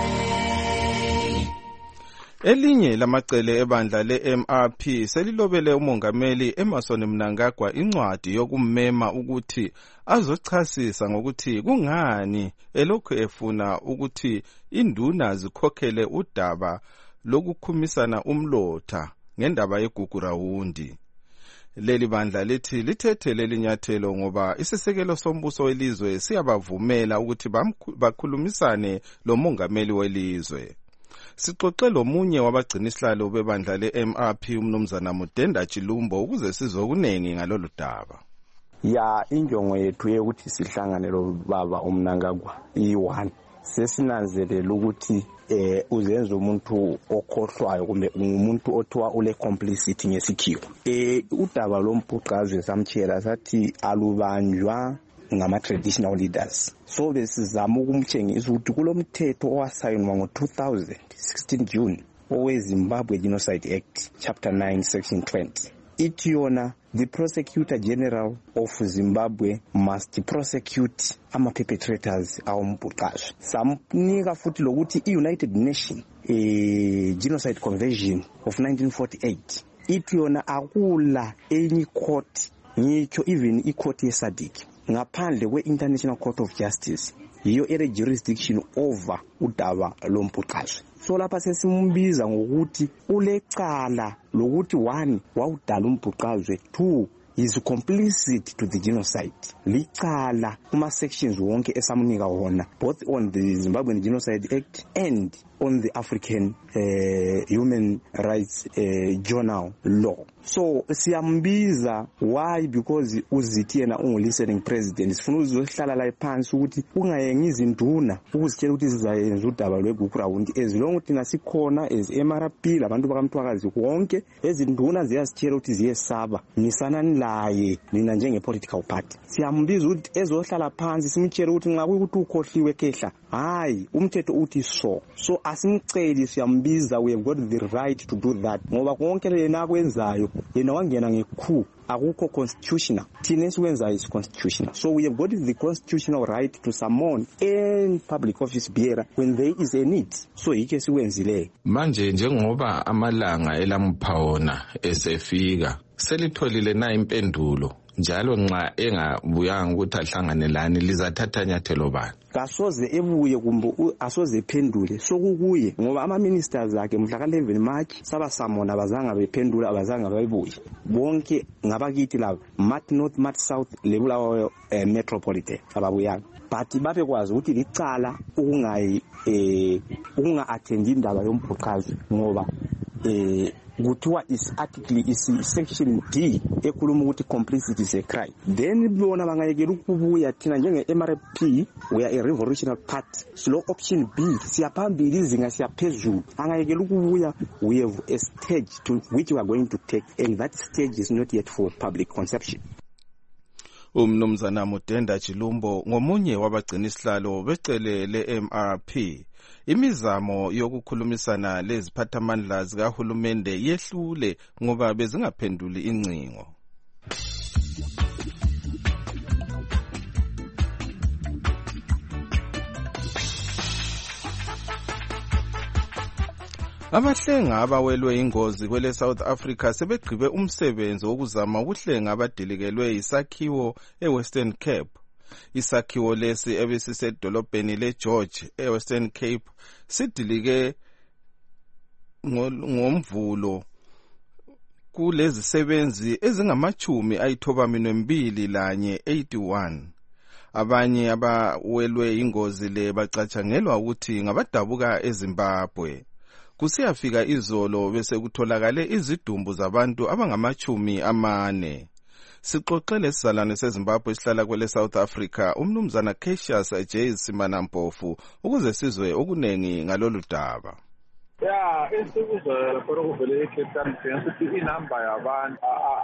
Elinye lamacele ebandla le-M R P selilobele umongameli Emmerson Mnangagwa incwadi yokummema ukuthi azochasisa ngokuthi kungani elokhu efuna ukuthi induna zikhokhele udaba lokukhumisana umlotha ngendaba yeGugurawundi. Leli bandla lithi lithethe leli nyathelo ngoba isisekelo sombuso welizwe siyabavumela ukuthi bakhulumisane lo mongameli welizwe. Sixoxe lomunye wabagcinisihlalo bebandla le-M R P umnumzana Mudenda Chilumbo ukuze sizokunengi ngalolu daba. Ya injongo yethu ukuthi sihlangane lo baba uMnangagwa i1 sesinanzelela ukuthi eh uzenza umuntu okhohlwayo kumbe umuntu othiwa ule complicity ngesikhiwo. Eh udaba lomphuqazwe samtshela sathi alubanjwa ngama traditional leaders. So besizama ukumtshengisa ukuthi kulomthetho owasayinwa ngo two thousand sixteen June owe Zimbabwe Genocide Act chapter nine section twenty. Ithi yona the prosecutor general of Zimbabwe must prosecute ama perpetrators awumphuqazwe. Samnika futhi lokuthi i-United Nations eh Genocide Convention of nineteen forty-eight ithi yona akula enye court ngitsho even i-court yeSADC ngaphandle kwe-International Court of Justice yiyo ere jurisdiction over udaba lomphuqazwe. So lapha sesimbiza ngokuthi ulecala lokuthi one wawudala umphuqazwe, two is complicit to the genocide. Licala kuma sections wonke esamnika wona both on the Zimbabwean Genocide Act and on the African uh, Human Rights uh, Journal law. So siyambiza why because uzithiyena ungu-listening president sifuna uzohlala la phansi ukuthi ungayengi izinduna ukuzitshela ukuthi sizayenza udaba lweGugurawundi as long ukuthi nasikhona as M R P labantu bakamthwakazi wonke ezinduna ziyasitshela ukuthi ziyesaba nisanani laye nina njenge-political party. Siyambiza ukuthi ezohlala phansi simtshela ukuthi nxa kuyikuthi ukhohliwe kehla hayi umthetho uthi so so asimceli siyambiza we have got the right to do that ngoba konke lena kwenzayo yena wangena ngekhu akukho constitutional thina esikwenzayo is constitutional. So we have got the constitutional right to summon any public office bearer when there is a need. So yike sikwenzile manje njengoba amalanga elamphaona esefika selitholile na impendulo njalo nxa engabuyanga ukuthi ahlanganelani lizathatha nyathelo bani? Kasoze ebuye kumbe asoze ephendule sokukuye ngoba ama ministers akhe mhla ka eleven March saba samona bazanga bephendula abazanga bayibuye bonke ngabakithi labo Mat North Mat South lebulawayo eh, metropolitan ababuyanga but babe kwazi ukuthi licala ukungayi eh ukunga attend indaba yomphuqazwe ngoba eh kuthiwa is article is section D ekhuluma ukuthi complicity is a crime. Then bona bangayekela ukubuya thina njenge M R P we are a revolutionary party. Slow option B siyaphambili izinga siyaphezulu angayekela ukubuya we have a stage to which we are going to take and that stage is not yet for public consumption. Umnumzana Mudenda Chilumbo ngomunye wabagcinisihlalo becele le-M R P. Imizamo yokukhulumisana leziphathamandla zikahulumende yehlule ngoba bezingaphenduli incingo. Abahlenga abawelwe ingozi kwele South Africa sebegqibe umsebenzi wokuzama ukuhlenga abadilikelwe isakhiwo eWestern Cape. Isakhiwo lesi ebesisedolobheni leGeorge eWestern Cape sidilike ngomvulo kulezi sebenzi ezingamachumi ayithobamine mbili lanye eighty-one. Abanye abawelwe ingozi le bacatshangelwa ukuthi ngabadabuka eZimbabwe. Kusiyafika izolo bese kutholakale izidumbu zabantu abangamachumi amane. Sixoxele sizalwane seZimbabwe sihlala kwele South Africa umnumzana Cassius J Simanampofu ukuze sizwe okunengi ngalolu daba. Ya esikuzo lapho kuvele eKape ukuthi inamba yabantu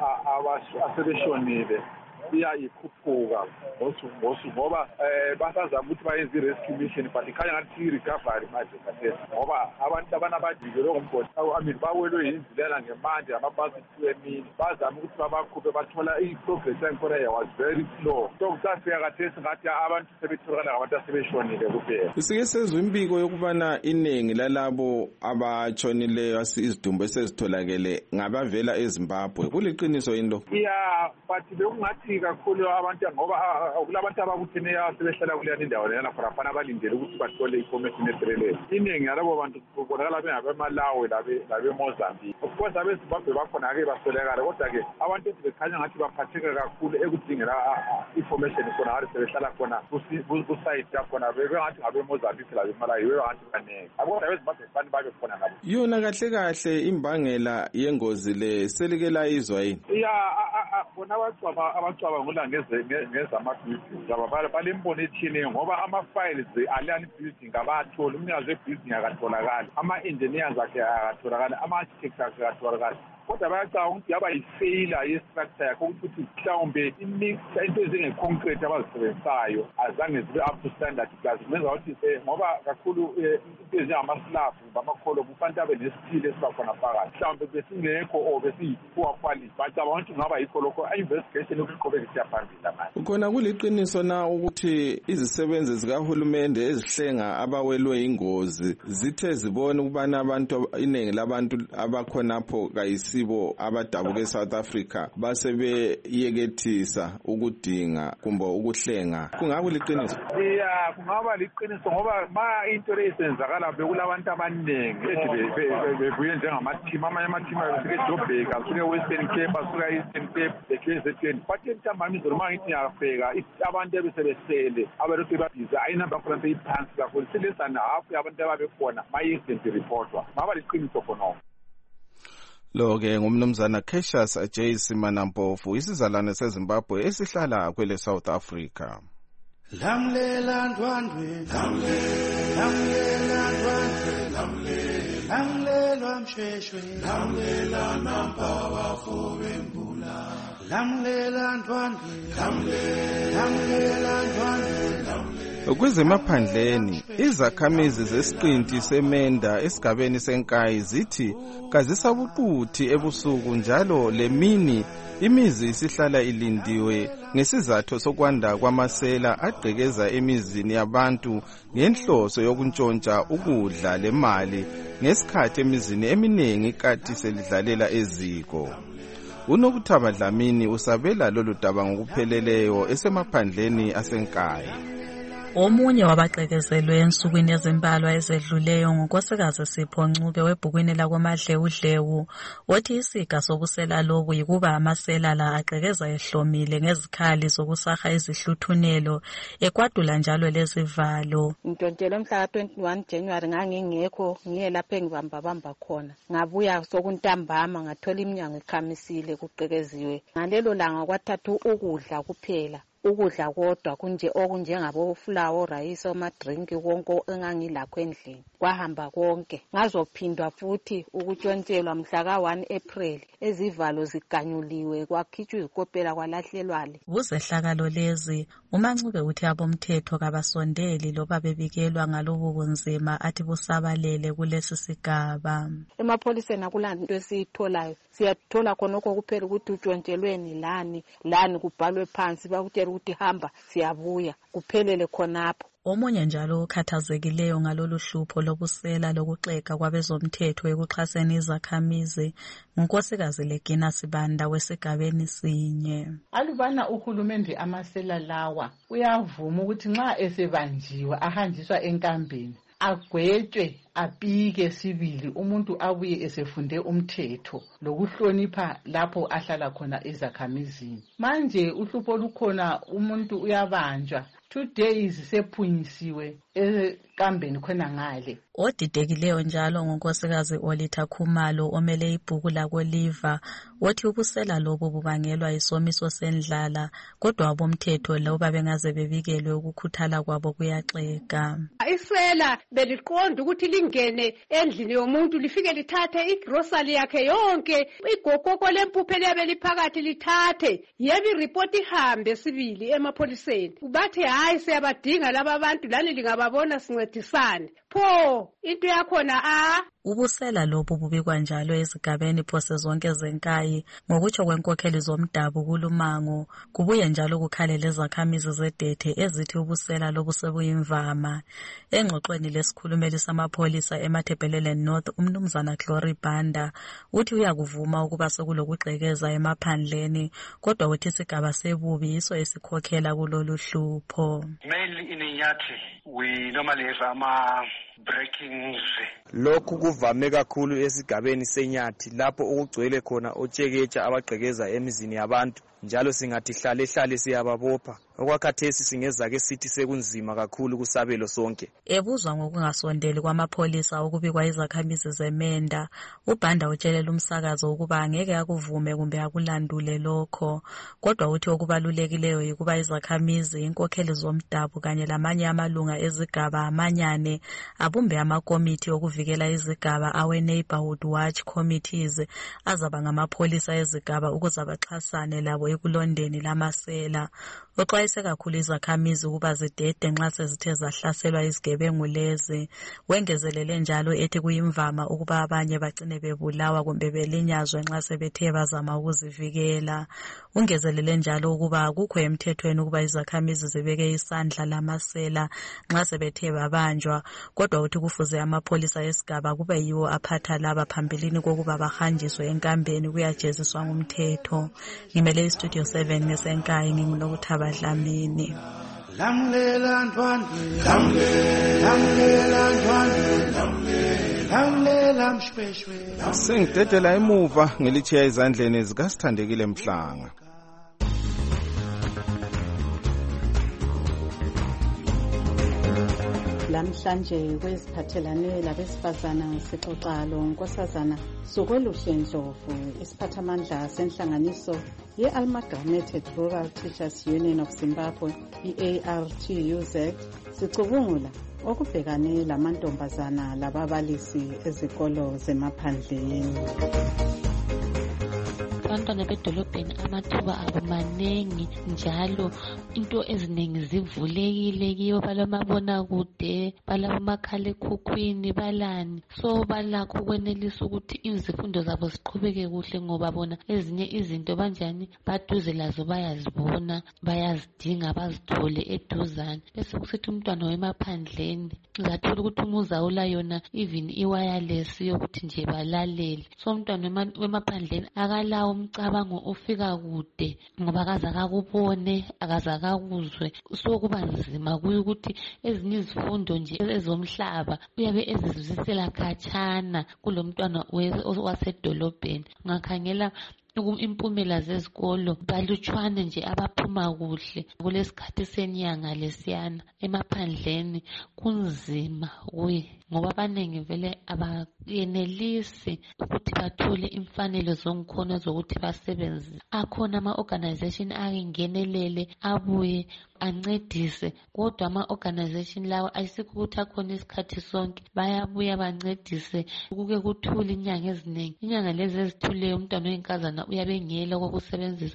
abasebeshonile iyayikhuphuka ngosuku ngoba basazama ukuthi bayenze i-rescue mission but ikhanya ngathi i-recovery manje kathesi ngoba abantu abanabadilelwe ngomgodi amin bawelwe yinzilela ngemanje amabhasi kuthiwe emini bazama ukuthi babakhuphe bathola i-progress yangikhona was very slow so kusafika kathesi ngathi abantu sebetholakala ngabantu asebeshonile kuphela. Sike sezwe imbiko yokubana iningi lalabo abatshonileyo izidumbu esezitholakele ngabavela eZimbabwe kuliqiniso yini lo? Yeah, but bekungathi kakhulu abantu ngoba kulabantu abakutheneyo sebehlala kuleyani indawo lena khona abalindele ukuthi bathole information ephelele. Iningi yalabo bantu kubonakala bengabemalawi labe labe Mozambique. Of course abeZimbabwe bakhona ke basolekala kodwa ke abantu bekhanya ngathi baphatheka kakhulu ekudingela information khona ngathi sebehlala khona ku-site yakhona bengathi ngabe Mozambique labe Malawi yiwe ngathi banenge. Kodwa abeZimbabwe bani babe khona ngabo. Yona kahle kahle imbangela yengozi le selikela izwa yini? Yeah, bona abantu abacaba ngola ngezama-building aba balembona ethini ngoba ama-files aliyani building abatholi umnikazi we-building akatholakali ama-engineers akhe akatholakali ama-architects akhe akatholakali kodwa bayacaba ukuthi yaba yifeyila ye-structure yakho ukuthi mhlawumbe imixture into ezinge-concrete abazisebenzisayo azange zibe up to standard plus kumenza ukuthi ngoba kakhulu into ezingama-slab ngamakholo kufanele abe nesithile esibakhona phakathi mhlawumbe besingekho or besiyi-poor quality bacaba ukuthi kungaba yikho lokho i-investigation yokuqhubeka isiya phambili manje. Khona kuliqiniso na ukuthi izisebenzi zikahulumende ezihlenga abawelwe ingozi zithe zibone ukubana abantu iningi labantu abakhonapho kayisibo abadabuke eSouth Africa basebeyekethisa ukudinga kumbe ukuhlenga kungaba liqiniso? Yeah, kungaba liqiniso ngoba ma into lesenzakala bekulabantu abaningi bebuye njengama-team amanye ama-team asuke eJoburg asuke eWestern Cape asuke e-Eastern Cape e-K Z N but entambama izolo ma ngithi ngiyafika abantu ebesebesele abalokhu babhizi ayinamba khona seyiphansi kakhulu silesa nahafu yabantu ababekhona ma-accident reportwa ngaba liqiniso khonoko. Lo-ke ngumnumzana Cassius J Simanampofu isizalwane seZimbabwe esihlala kwele South Africa. Lamlela ndwandwe lamlela ndwandwe lamlela msheshwe lamlela nampa bafobe mbula lamlela ndwandwe lamlela ndwandwe. Kwezemaphandleni izakhamizi zesiqinti semenda esigabeni senkayi zithi kazisabuquthi ebusuku njalo lemini imizi isihlala ilindiwe ngesizathu sokwanda kwamasela agqekeza emizini yabantu ngenhloso yokuntshontsha ukudla lemali ngesikhathi emizini eminingi kati selidlalela eziko. UNokuthaba Dlamini usabela lolu daba ngokupheleleyo esemaphandleni asenkayi. Omunye wabaqekezelwe ensukwini ezimbalwa ezedluleyo ngunkosikazi Sipho Ncube webhukwini lakwaMadlewudlewu othi isiga sobusela lobu yikuba amasela la aqekeza ehlomile ngezikhali zokusaha izihluthunelo ekwadula njalo lezivalo. Ntontele mhla twenty-one January ngangingekho ngiye lapha engibamba bamba khona ngabuya sokuntambama ngathola iminyango ikhamisile kuqekeziwe ngalelo langa kwathathu ukudla kuphela ukudla kodwa kunje okunjengabo flour rice amadrink konke engangilakho endlini kwahamba konke ngazophindwa futhi ukutshontshelwa mhla ka one April ezivalo ziganyuliwe kwakhitshwa izikopela kwalahlelwale. Kuzehlakalo lezi uMancube uthi abomthetho kabasondeli loba bebikelwa ngalobu bunzima athi busabalele kulesi sigaba. Emapholiseni akulanto esiyitholayo siyathola khonokho kuphela ukuthi utshontshelweni lani lani kubhalwe phansi bakutshela ukuthi hamba siyabuya kuphelele khonapho. Omunye njalo ukhathazekileyo ngalolu hlupho lobusela lokuxega kwabezomthetho ekuxhaseni izakhamizi ngunkosikazi Legina Sibanda wesigabeni sinye. Alubana uhulumende amasela lawa uyavuma ukuthi nxa esebanjiwe ahanjiswa enkambeni agwetshwe apike sibili umuntu abuye esefunde umthetho lokuhlonipha lapho ahlala khona ezakhamizini. Manje uhlupho lukhona, umuntu uyabanjwa two days sephunyisiwe enkambeni khona ngale. Odidekileyo njalo ngunkosikazi Olita Khumalo omele ibhuku lakoliva othi ubusela lobo bubangelwa isomiso sendlala kodwa abomthetho loba bengaze bebikelwe ukukhuthala kwabo kuyaxega. Isela beliqonda ukuthi lingene endlini yomuntu lifike lithathe igrocery yakhe yonke, igokoko lempuphu eliyabe liphakathi lithathe, yebi report ihambe sibili emapholiseni. Bathi hayi siyabadinga laba abantu lani lingababona sincedisane. Pho into yakhona a ubusela lobu bubikwa njalo ezigabeni phose zonke zenkayi ngokutsho kwenkokheli zomdabu kulumango. Kubuye njalo kukhalele izakhamizi zedethe ezithi ubusela lobu sebuyimvama. Engxoxweni lesikhulumeli samapholisa eMatabeleland North umnumzana Glory Banda uthi uyakuvuma ukuba sekulokugxekeza emaphandleni kodwa uthi isigaba sebubi yiso esikhokhela kulolu hlupho. Mainly in Inyathi we normally have ama breakings. Lokhu kuvame kakhulu esigabeni seNyathi lapho ukugcwele khona otsheketsha abagqekeza emizini yabantu njalo singathi hlale hlale siyababopha. Okwakhathesi singeza ke sithi sekunzima kakhulu kusabelo sonke. Ebuzwa ngokungasondeli kwamapholisa ukubikwa izakhamizi zeMenda, uBhanda utshelela umsakazo ukuba angeke akuvume kumbe akulandule lokho. Kodwa uthi okubalulekileyo yikuba izakhamizi, inkokheli zomdabu kanye lamanye amalunga ezigaba amanyane abumbe amakomiti okuvikela izigaba awe Neighborhood Watch Committees azaba ngamapholisa ezigaba ukuze abaxhasane labo ekulondeni lamasela. Uxwayise kakhulu izakhamizi ukuba zidede nxa sezithe zahlaselwa izigebengu lezi. Wengezelele njalo ethi kuyimvama ukuba abanye bagcine bebulawa kumbe belinyazwe nxa sebethe bazama ukuzivikela. Ungezelele njalo ukuba akukho emthethweni ukuba izakhamizi zibeke isandla lamasela nxa sebethe babanjwa, kodwa uthi kufuze amapholisa esigaba kube yiwo aphatha laba phambilini kokuba bahanjiswe enkambeni kuyajeziswa ngumthetho. Ngimele iStudio seven ngesenkayi nginguNokuthaba Dlamini. Lamlela ntwandwe, lamlela ntwandwe, lamlela mshweshwe. Sengidedela emuva ngelichiya izandleni zikaSithandekile Mhlanga. Lamhlanje kweziphathelane labesifazana sixoxa lo Nkosazana Sokweluhle Ndlovu, isiphathamandla senhlanganiso ye-Amalgamated Rural Teachers Union of Zimbabwe, i-A R T U Z, sicubungula okubhekane lamantombazana lababalisi ezikolo zemaphandleni. Abantwana bedolobheni amathuba abo manengi njalo into eziningi zivulekile kiyo, balamabona kude, balamakhala ekhukhwini, balani, so balakho ukwenelisa ukuthi izifundo zabo ziqhubeke kuhle ngoba bona ezinye izinto banjani baduze lazo bayazibona, bayazidinga, bazithole eduzane. Bese kusithi umntwana wemaphandleni uzathola ukuthi umuzawula yona even i-wireless yokuthi nje balalele. So umntwana wemaphandleni akalawo umcabango ofika kude ngoba akaza kakubone, akaza kakuzwe, so kuba nzima kuyo ukuthi ezinye izifundo nje ezomhlaba uyabe ezizwisisela khatshana kulo mntwana wasedolobheni. Ngakhangela impumela zezikolo balutshwane nje abaphuma kuhle kulesikhathi senyanga lesiyana. Emaphandleni kunzima kuye ngoba abaningi vele abayenelisi ukuthi bathole imfanelo zongkhona zokuthi basebenze. Akhona ama-organization akingenelele abuye ancedise, kodwa ama-organization lawa ayisikho ukuthi akhona isikhathi sonke, bayabuya bancedise kuke kuthule inyanga eziningi. Inyanga lezi ezithuleyo umntwana oyinkazana uyabe engela kokusebenzisa,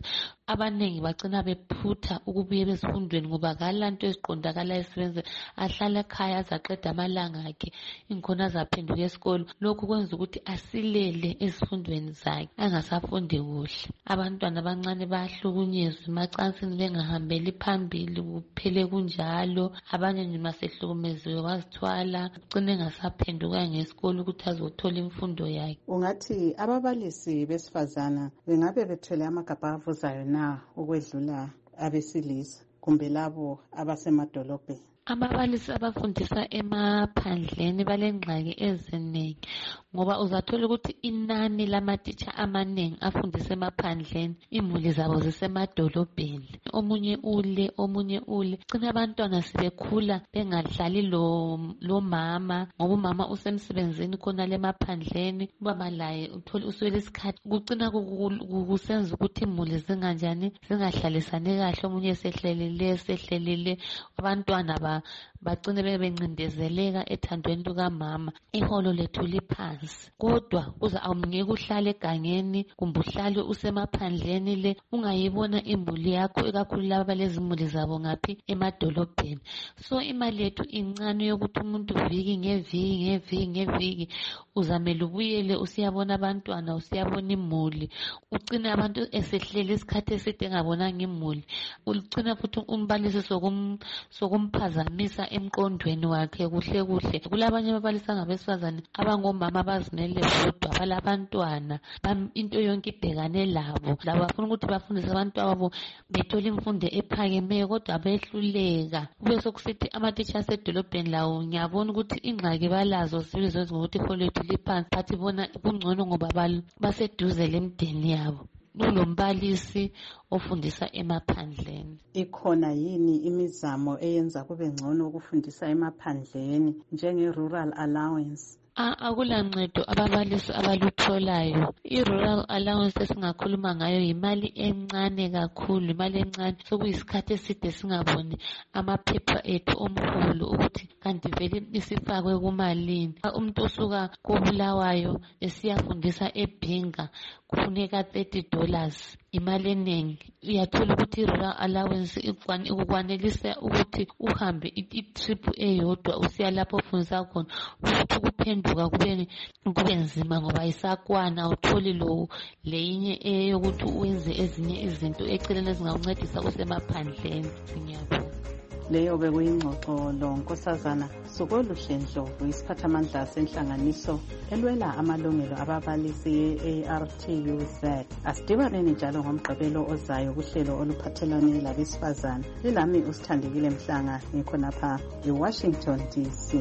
abaningi bagcina bephutha ukubuya besifundweni ngoba kalanto eziqondakala esebenze ahlala ekhaya azaqeda amalanga akhe inkhona azaphenduka esikolo. Lokhu kwenza ukuthi asilele ezifundweni zakhe angasafundi kuhle. Abantwana abancane bayahlukunyezwa emacansini bengahambeli phambili kuphele kunjalo. Abanye nje masehlukumeziwe bazithwala ugcine engasaphenduka ngesikolo ukuthi azothola imfundo yakhe. Ungathi ababalisi besifazana bengabe bethwele amagabha avuzayo na ukwedlula abesilisa kumbe labo abasemadolobheni? Ababalisi abafundisa emaphandleni balengxaki eziningi ngoba uzathola ukuthi inani lamatitsha amaningi afundisa emaphandleni imuli zabo zisemadolobheni. Omunye ule omunye ule cina abantwana sibekhula bengadlali lo lo mama ngoba umama usemsebenzini khona lemaphandleni. Ubaba laye uthola uswele isikhathi kucina kusenza ukuthi imuli zinganjani zingahlalisani kahle. Omunye esehlelile sehlelile abantwana ba bagcine bebencindezeleka ethandweni lukamama. Iholo lethu liphansi kodwa uza awungeke uhlale egangeni kumbe uhlale usemaphandleni le ungayibona imuli yakho ikakhulu laba lezimuli zabo ngaphi emadolobheni. So imali yethu incane yokuthi umuntu viki ngeviki ngeviki ngeviki uzamele ubuyele usiyabona abantwana usiyabona imuli. Ucina abantu esehlele isikhathi eside engabonanga imuli. Ucina futhi umbalisi sokum sokumphazamisa emqondweni wakhe kuhle kuhle. Kulabanye ababalisi angabesifazane abangomama abazimele bodwa balabantwana into yonke ibhekane labo. Labo bafuna ukuthi bafundise abantu babo bethola imfundo ephakemeyo kodwa behluleka. Kube sokusithi amatitsha asedolobheni lawo ngiyabona ukuthi ingxaki balazo sibizwe ngokuthi iholo lethu liphansi but bona kungcono ngoba baseduze lemdeni yabo. Kulombalisi ofundisa emaphandleni. Ikhona yini imizamo eyenza kube ngcono ukufundisa emaphandleni njenge rural allowance? Akulancedo ababalisi abalutholayo. I-rural allowance esingakhuluma ngayo yimali encane kakhulu, imali encane sokuyisikhathi eside singaboni amaphepha ethu omholo ukuthi kanti vele isifakwe kumalini. Umuntu osuka koBulawayo esiyafundisa eBhinga kufuneka thirty dollars, imali eningi. Uyathola ukuthi i-rural allowance ikwanelisa ukuthi uhambe i-trip eyodwa usiya lapho ufundisa khona ukuthi kuphenduka kube kube nzima ngoba isakwana utholi lo leyinye eyokuthi uwenze ezinye izinto eceleni ezingakuncedisa kusemaphandleni. Ngiyabonga. Leyo bekuyingxoxo lo Nkosazana Sokoluhle Ndlovu, isiphathamandla senhlanganiso elwela amalungelo ababalisi ye-A R T U Z. Asidibaneni njalo ngomgqibelo ozayo kuhlelo oluphathelane labesifazana. Lilami uSithandekile Mhlanga ngikhonapha eWashington D C.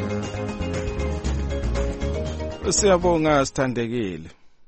Siyabonga Sithandekile.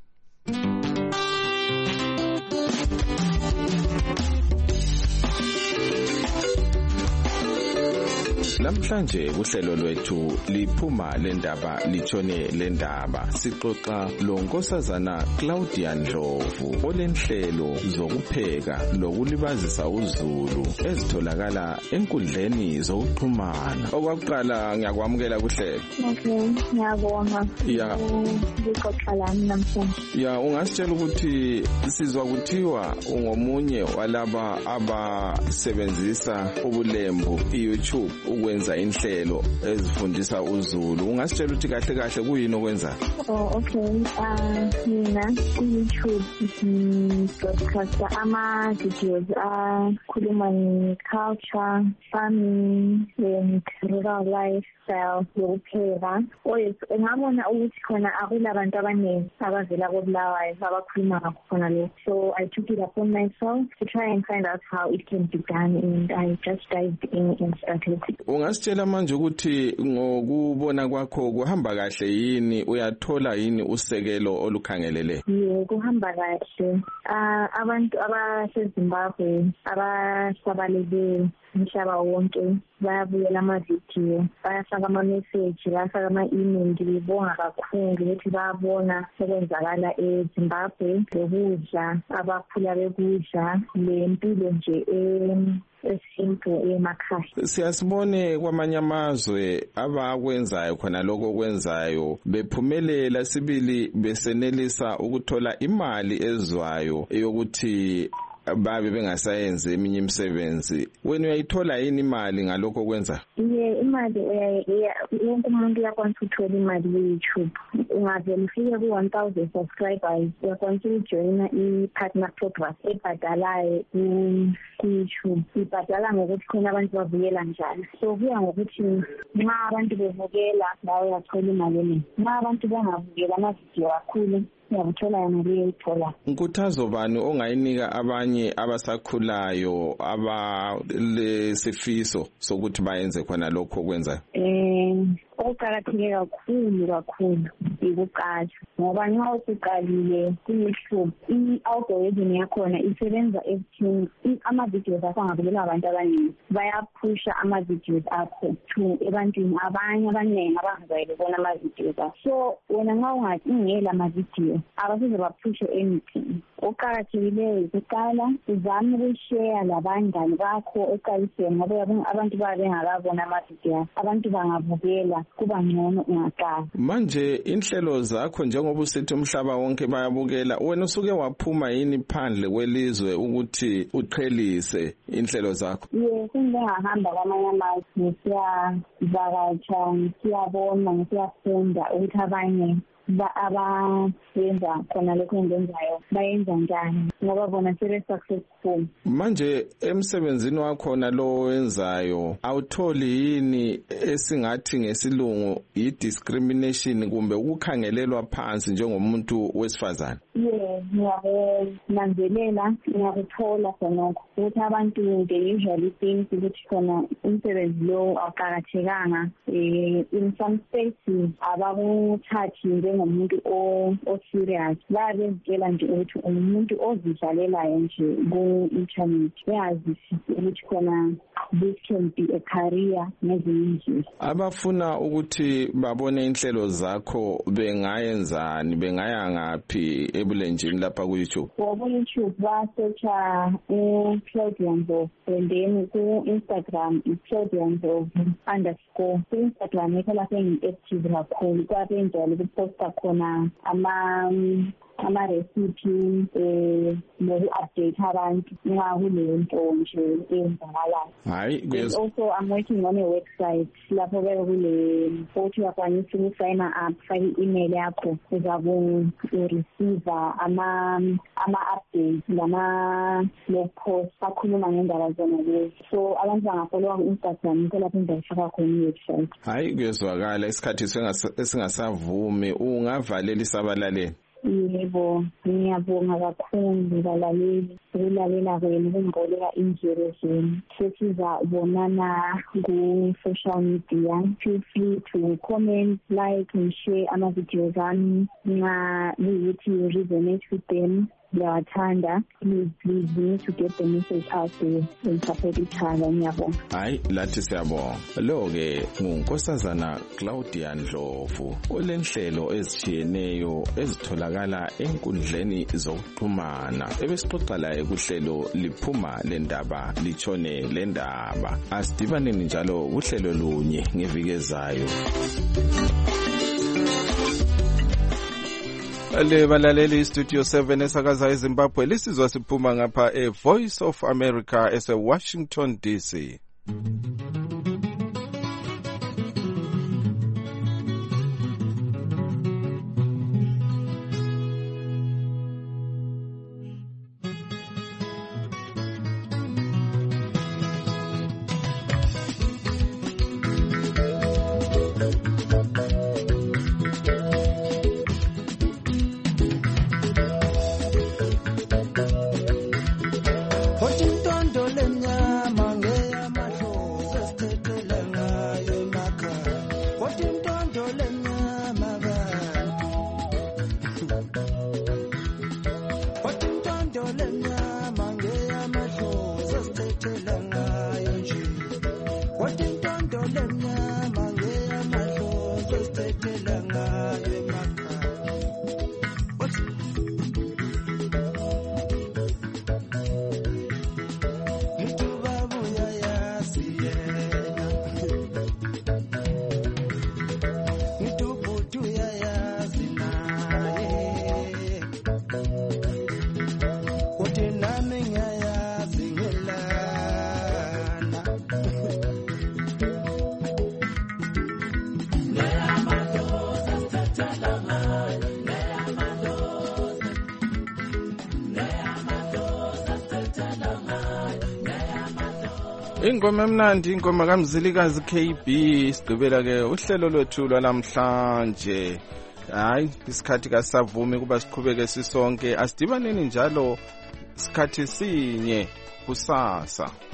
Namhlanje kuhlelo lwethu liphuma lendaba litshone lendaba sixoxa lo Nkosazana Claudia Ndlovu olenhlelo zokupheka lokulibazisa uZulu ezitholakala enkundleni zokuxhumana. Okwakuqala ngiyakwamukela kuhlelo. Okay, ngiyabonga. Ya. Ngixoxa lami namhlanje. Ya, ungasitshela ukuthi sizwa kuthiwa ungomunye walaba abasebenzisa ubulembu i-YouTube ukwenza inhlelo ezifundisa uZulu. Ungasitshela ukuthi kahle kahle kuyini okwenza? Oh, okay. Ah, mina ku-YouTube ngibroadcasta ama videos akhuluma nge-culture, farming and rural lifestyle yokupheka. Oyes ngabona ukuthi khona akulabantu abaningi abavela koBulawayo abakhuluma ngakhona lokho. So I took it upon myself to try and find out how it can be done, and I just dived in and started. Ungasitshela manje ukuthi ngokubona kwakho kuhamba kahle yini, uyathola yini usekelo olukhangelele? Yebo, kuhamba kahle. Ah, abantu abaseZimbabwe abasabalele umhlaba wonke bayabuyela amavidiyo, bayafaka ama-message, bayafaka ama-email. Ngibonga kakhulu ukuthi bayabona sekwenzakala eZimbabwe, lokudla abakhula bekudla, le mpilo nje esimple emakhaya. Siyasibone kwamanye amazwe abakwenzayo khona lokho okwenzayo bephumelela, sibili besenelisa ukuthola imali ezwayo yokuthi babe bengasayenzi eminye imisebenzi. Wena uyayithola yini imali ngalokho kwenza? Ye imali wonke umuntu uyakwanisa ukuthola imali ku-YouTube. Ungavele ufike ku-one thousand subscribers uyakwanisa ukujoyina i-partner program ebhadalayo ku-YouTube. Ibhadala ngokuthi khona abantu bavukela njalo. So kuya ngokuthi nxa abantu bevukela lawe uyathola imali eningi. Nxa abantu bangavukela amavidiyo kakhulu uyakuthola yona leyithola. Nkuthazo bani ongayinika abanye abasakhulayo abalesifiso sokuthi bayenze khona lokho kwenzayo? Eh okuqakatheke kakhulu kakhulu ikuqala ngoba nxa usuqalile ku-YouTube i-algorithm yakhona isebenza ekuthini ama-videos akho angabukelwa abantu abaningi bayaphusha ama-videos akho to ebantwini abanye abaningi abangazayile ukubona ama-videos akho. So wena nxa ungela ama-video abasize baphushe anything. Okuqakathekileyo ikuqala uzame ukushare labangani bakho eqaliseni ngoba abantu baba bengakabona ama-video abantu bangavukela kuba ngcono ungaqala. Manje inhlelo zakho njengoba usithi umhlaba wonke bayabukela, wena usuke waphuma yini phandle kwelizwe ukuthi uqhelise inhlelo zakho? Yes, ngihamba kwamanye amazwe ngiyavakatsha ngiyabona ngiyafunda ukuthi abanye abayenza khona lokho engenzayo bayenza njani ngoba bona sebe-successful. Manje emsebenzini wakhona lo wenzayo awutholi yini esingathi ngesilungu i-discrimination kumbe ukukhangelelwa phansi njengomuntu wesifazane? Yes, ngiyakunanzelela ngiyakuthola khonokho ukuthi abantu they usually think ukuthi khona umsebenzi lo awuqakathekanga. In some spaces abakuthathi njengomuntu o-serious babezitshela nje ukuthi umuntu ozidlalelayo nje ku-internet bengazisisi ukuthi khona this can be a career ngezinye indlela. Abafuna ukuthi babone inhlelo zakho bengayenzani bengaya ngaphi ebulenjini lapha ku-YouTube? Ku-YouTube basearcha uClaudia Ndlovu and then ku-Instagram iClaudia Ndlovu underscore. Ku-Instagram yikho lapho engi-active kakhulu kwabe njalo kuposta khona ama ama-recipe eh noku-update abantu nxa kuleyo nto nje eyenzakalayo. Hayi, and also I'm working on a website lapho beke kule futhi uyakwanisa ukusayina up fake i-email yakho uzaku-receive ama ama-updates lama blog post akhuluma ngendaba zona lezi. So abantu bangafollowa ku-Instagram yikho lapho ngizayifaka khona i-website. Hayi, kuyezwakala isikhathi esingasavumi ungavalela isabalaleli. Yebo, ngiyabonga kakhulu balaleli ukulalela kwenu ukungqoleka indlebe zenu. Sesizabonana ku-social media. Feel free to comment, like and share ama-videos ami nxa kuyikuthi you resonate with them. Yathanda, please, please, we need to get the message out there and support each other. Ngiyabonga. Hayi, lathi siyabonga. Lo-ke ngunkosazana Claudia Ndlovu olenhlelo ezitshiyeneyo ezitholakala enkundleni zokuxhumana. Ebesixoxa laye kuhlelo liphuma lendaba litshone lendaba. Asidibaneni njalo kuhlelo lunye ngeviki ezayo. Le balaleli Studio seven esakaza eZimbabwe lisizwa siphuma ngapha e Voice of America ese Washington D C. What in ingoma emnandi, ingoma kaMzilikazi K B. Sigqibela ke uhlelo lwethu lwalamhlanje. Hayi, isikhathi kasavumi kuba siqhubeke sisonke. Asidibaneni njalo sikhathi sinye kusasa.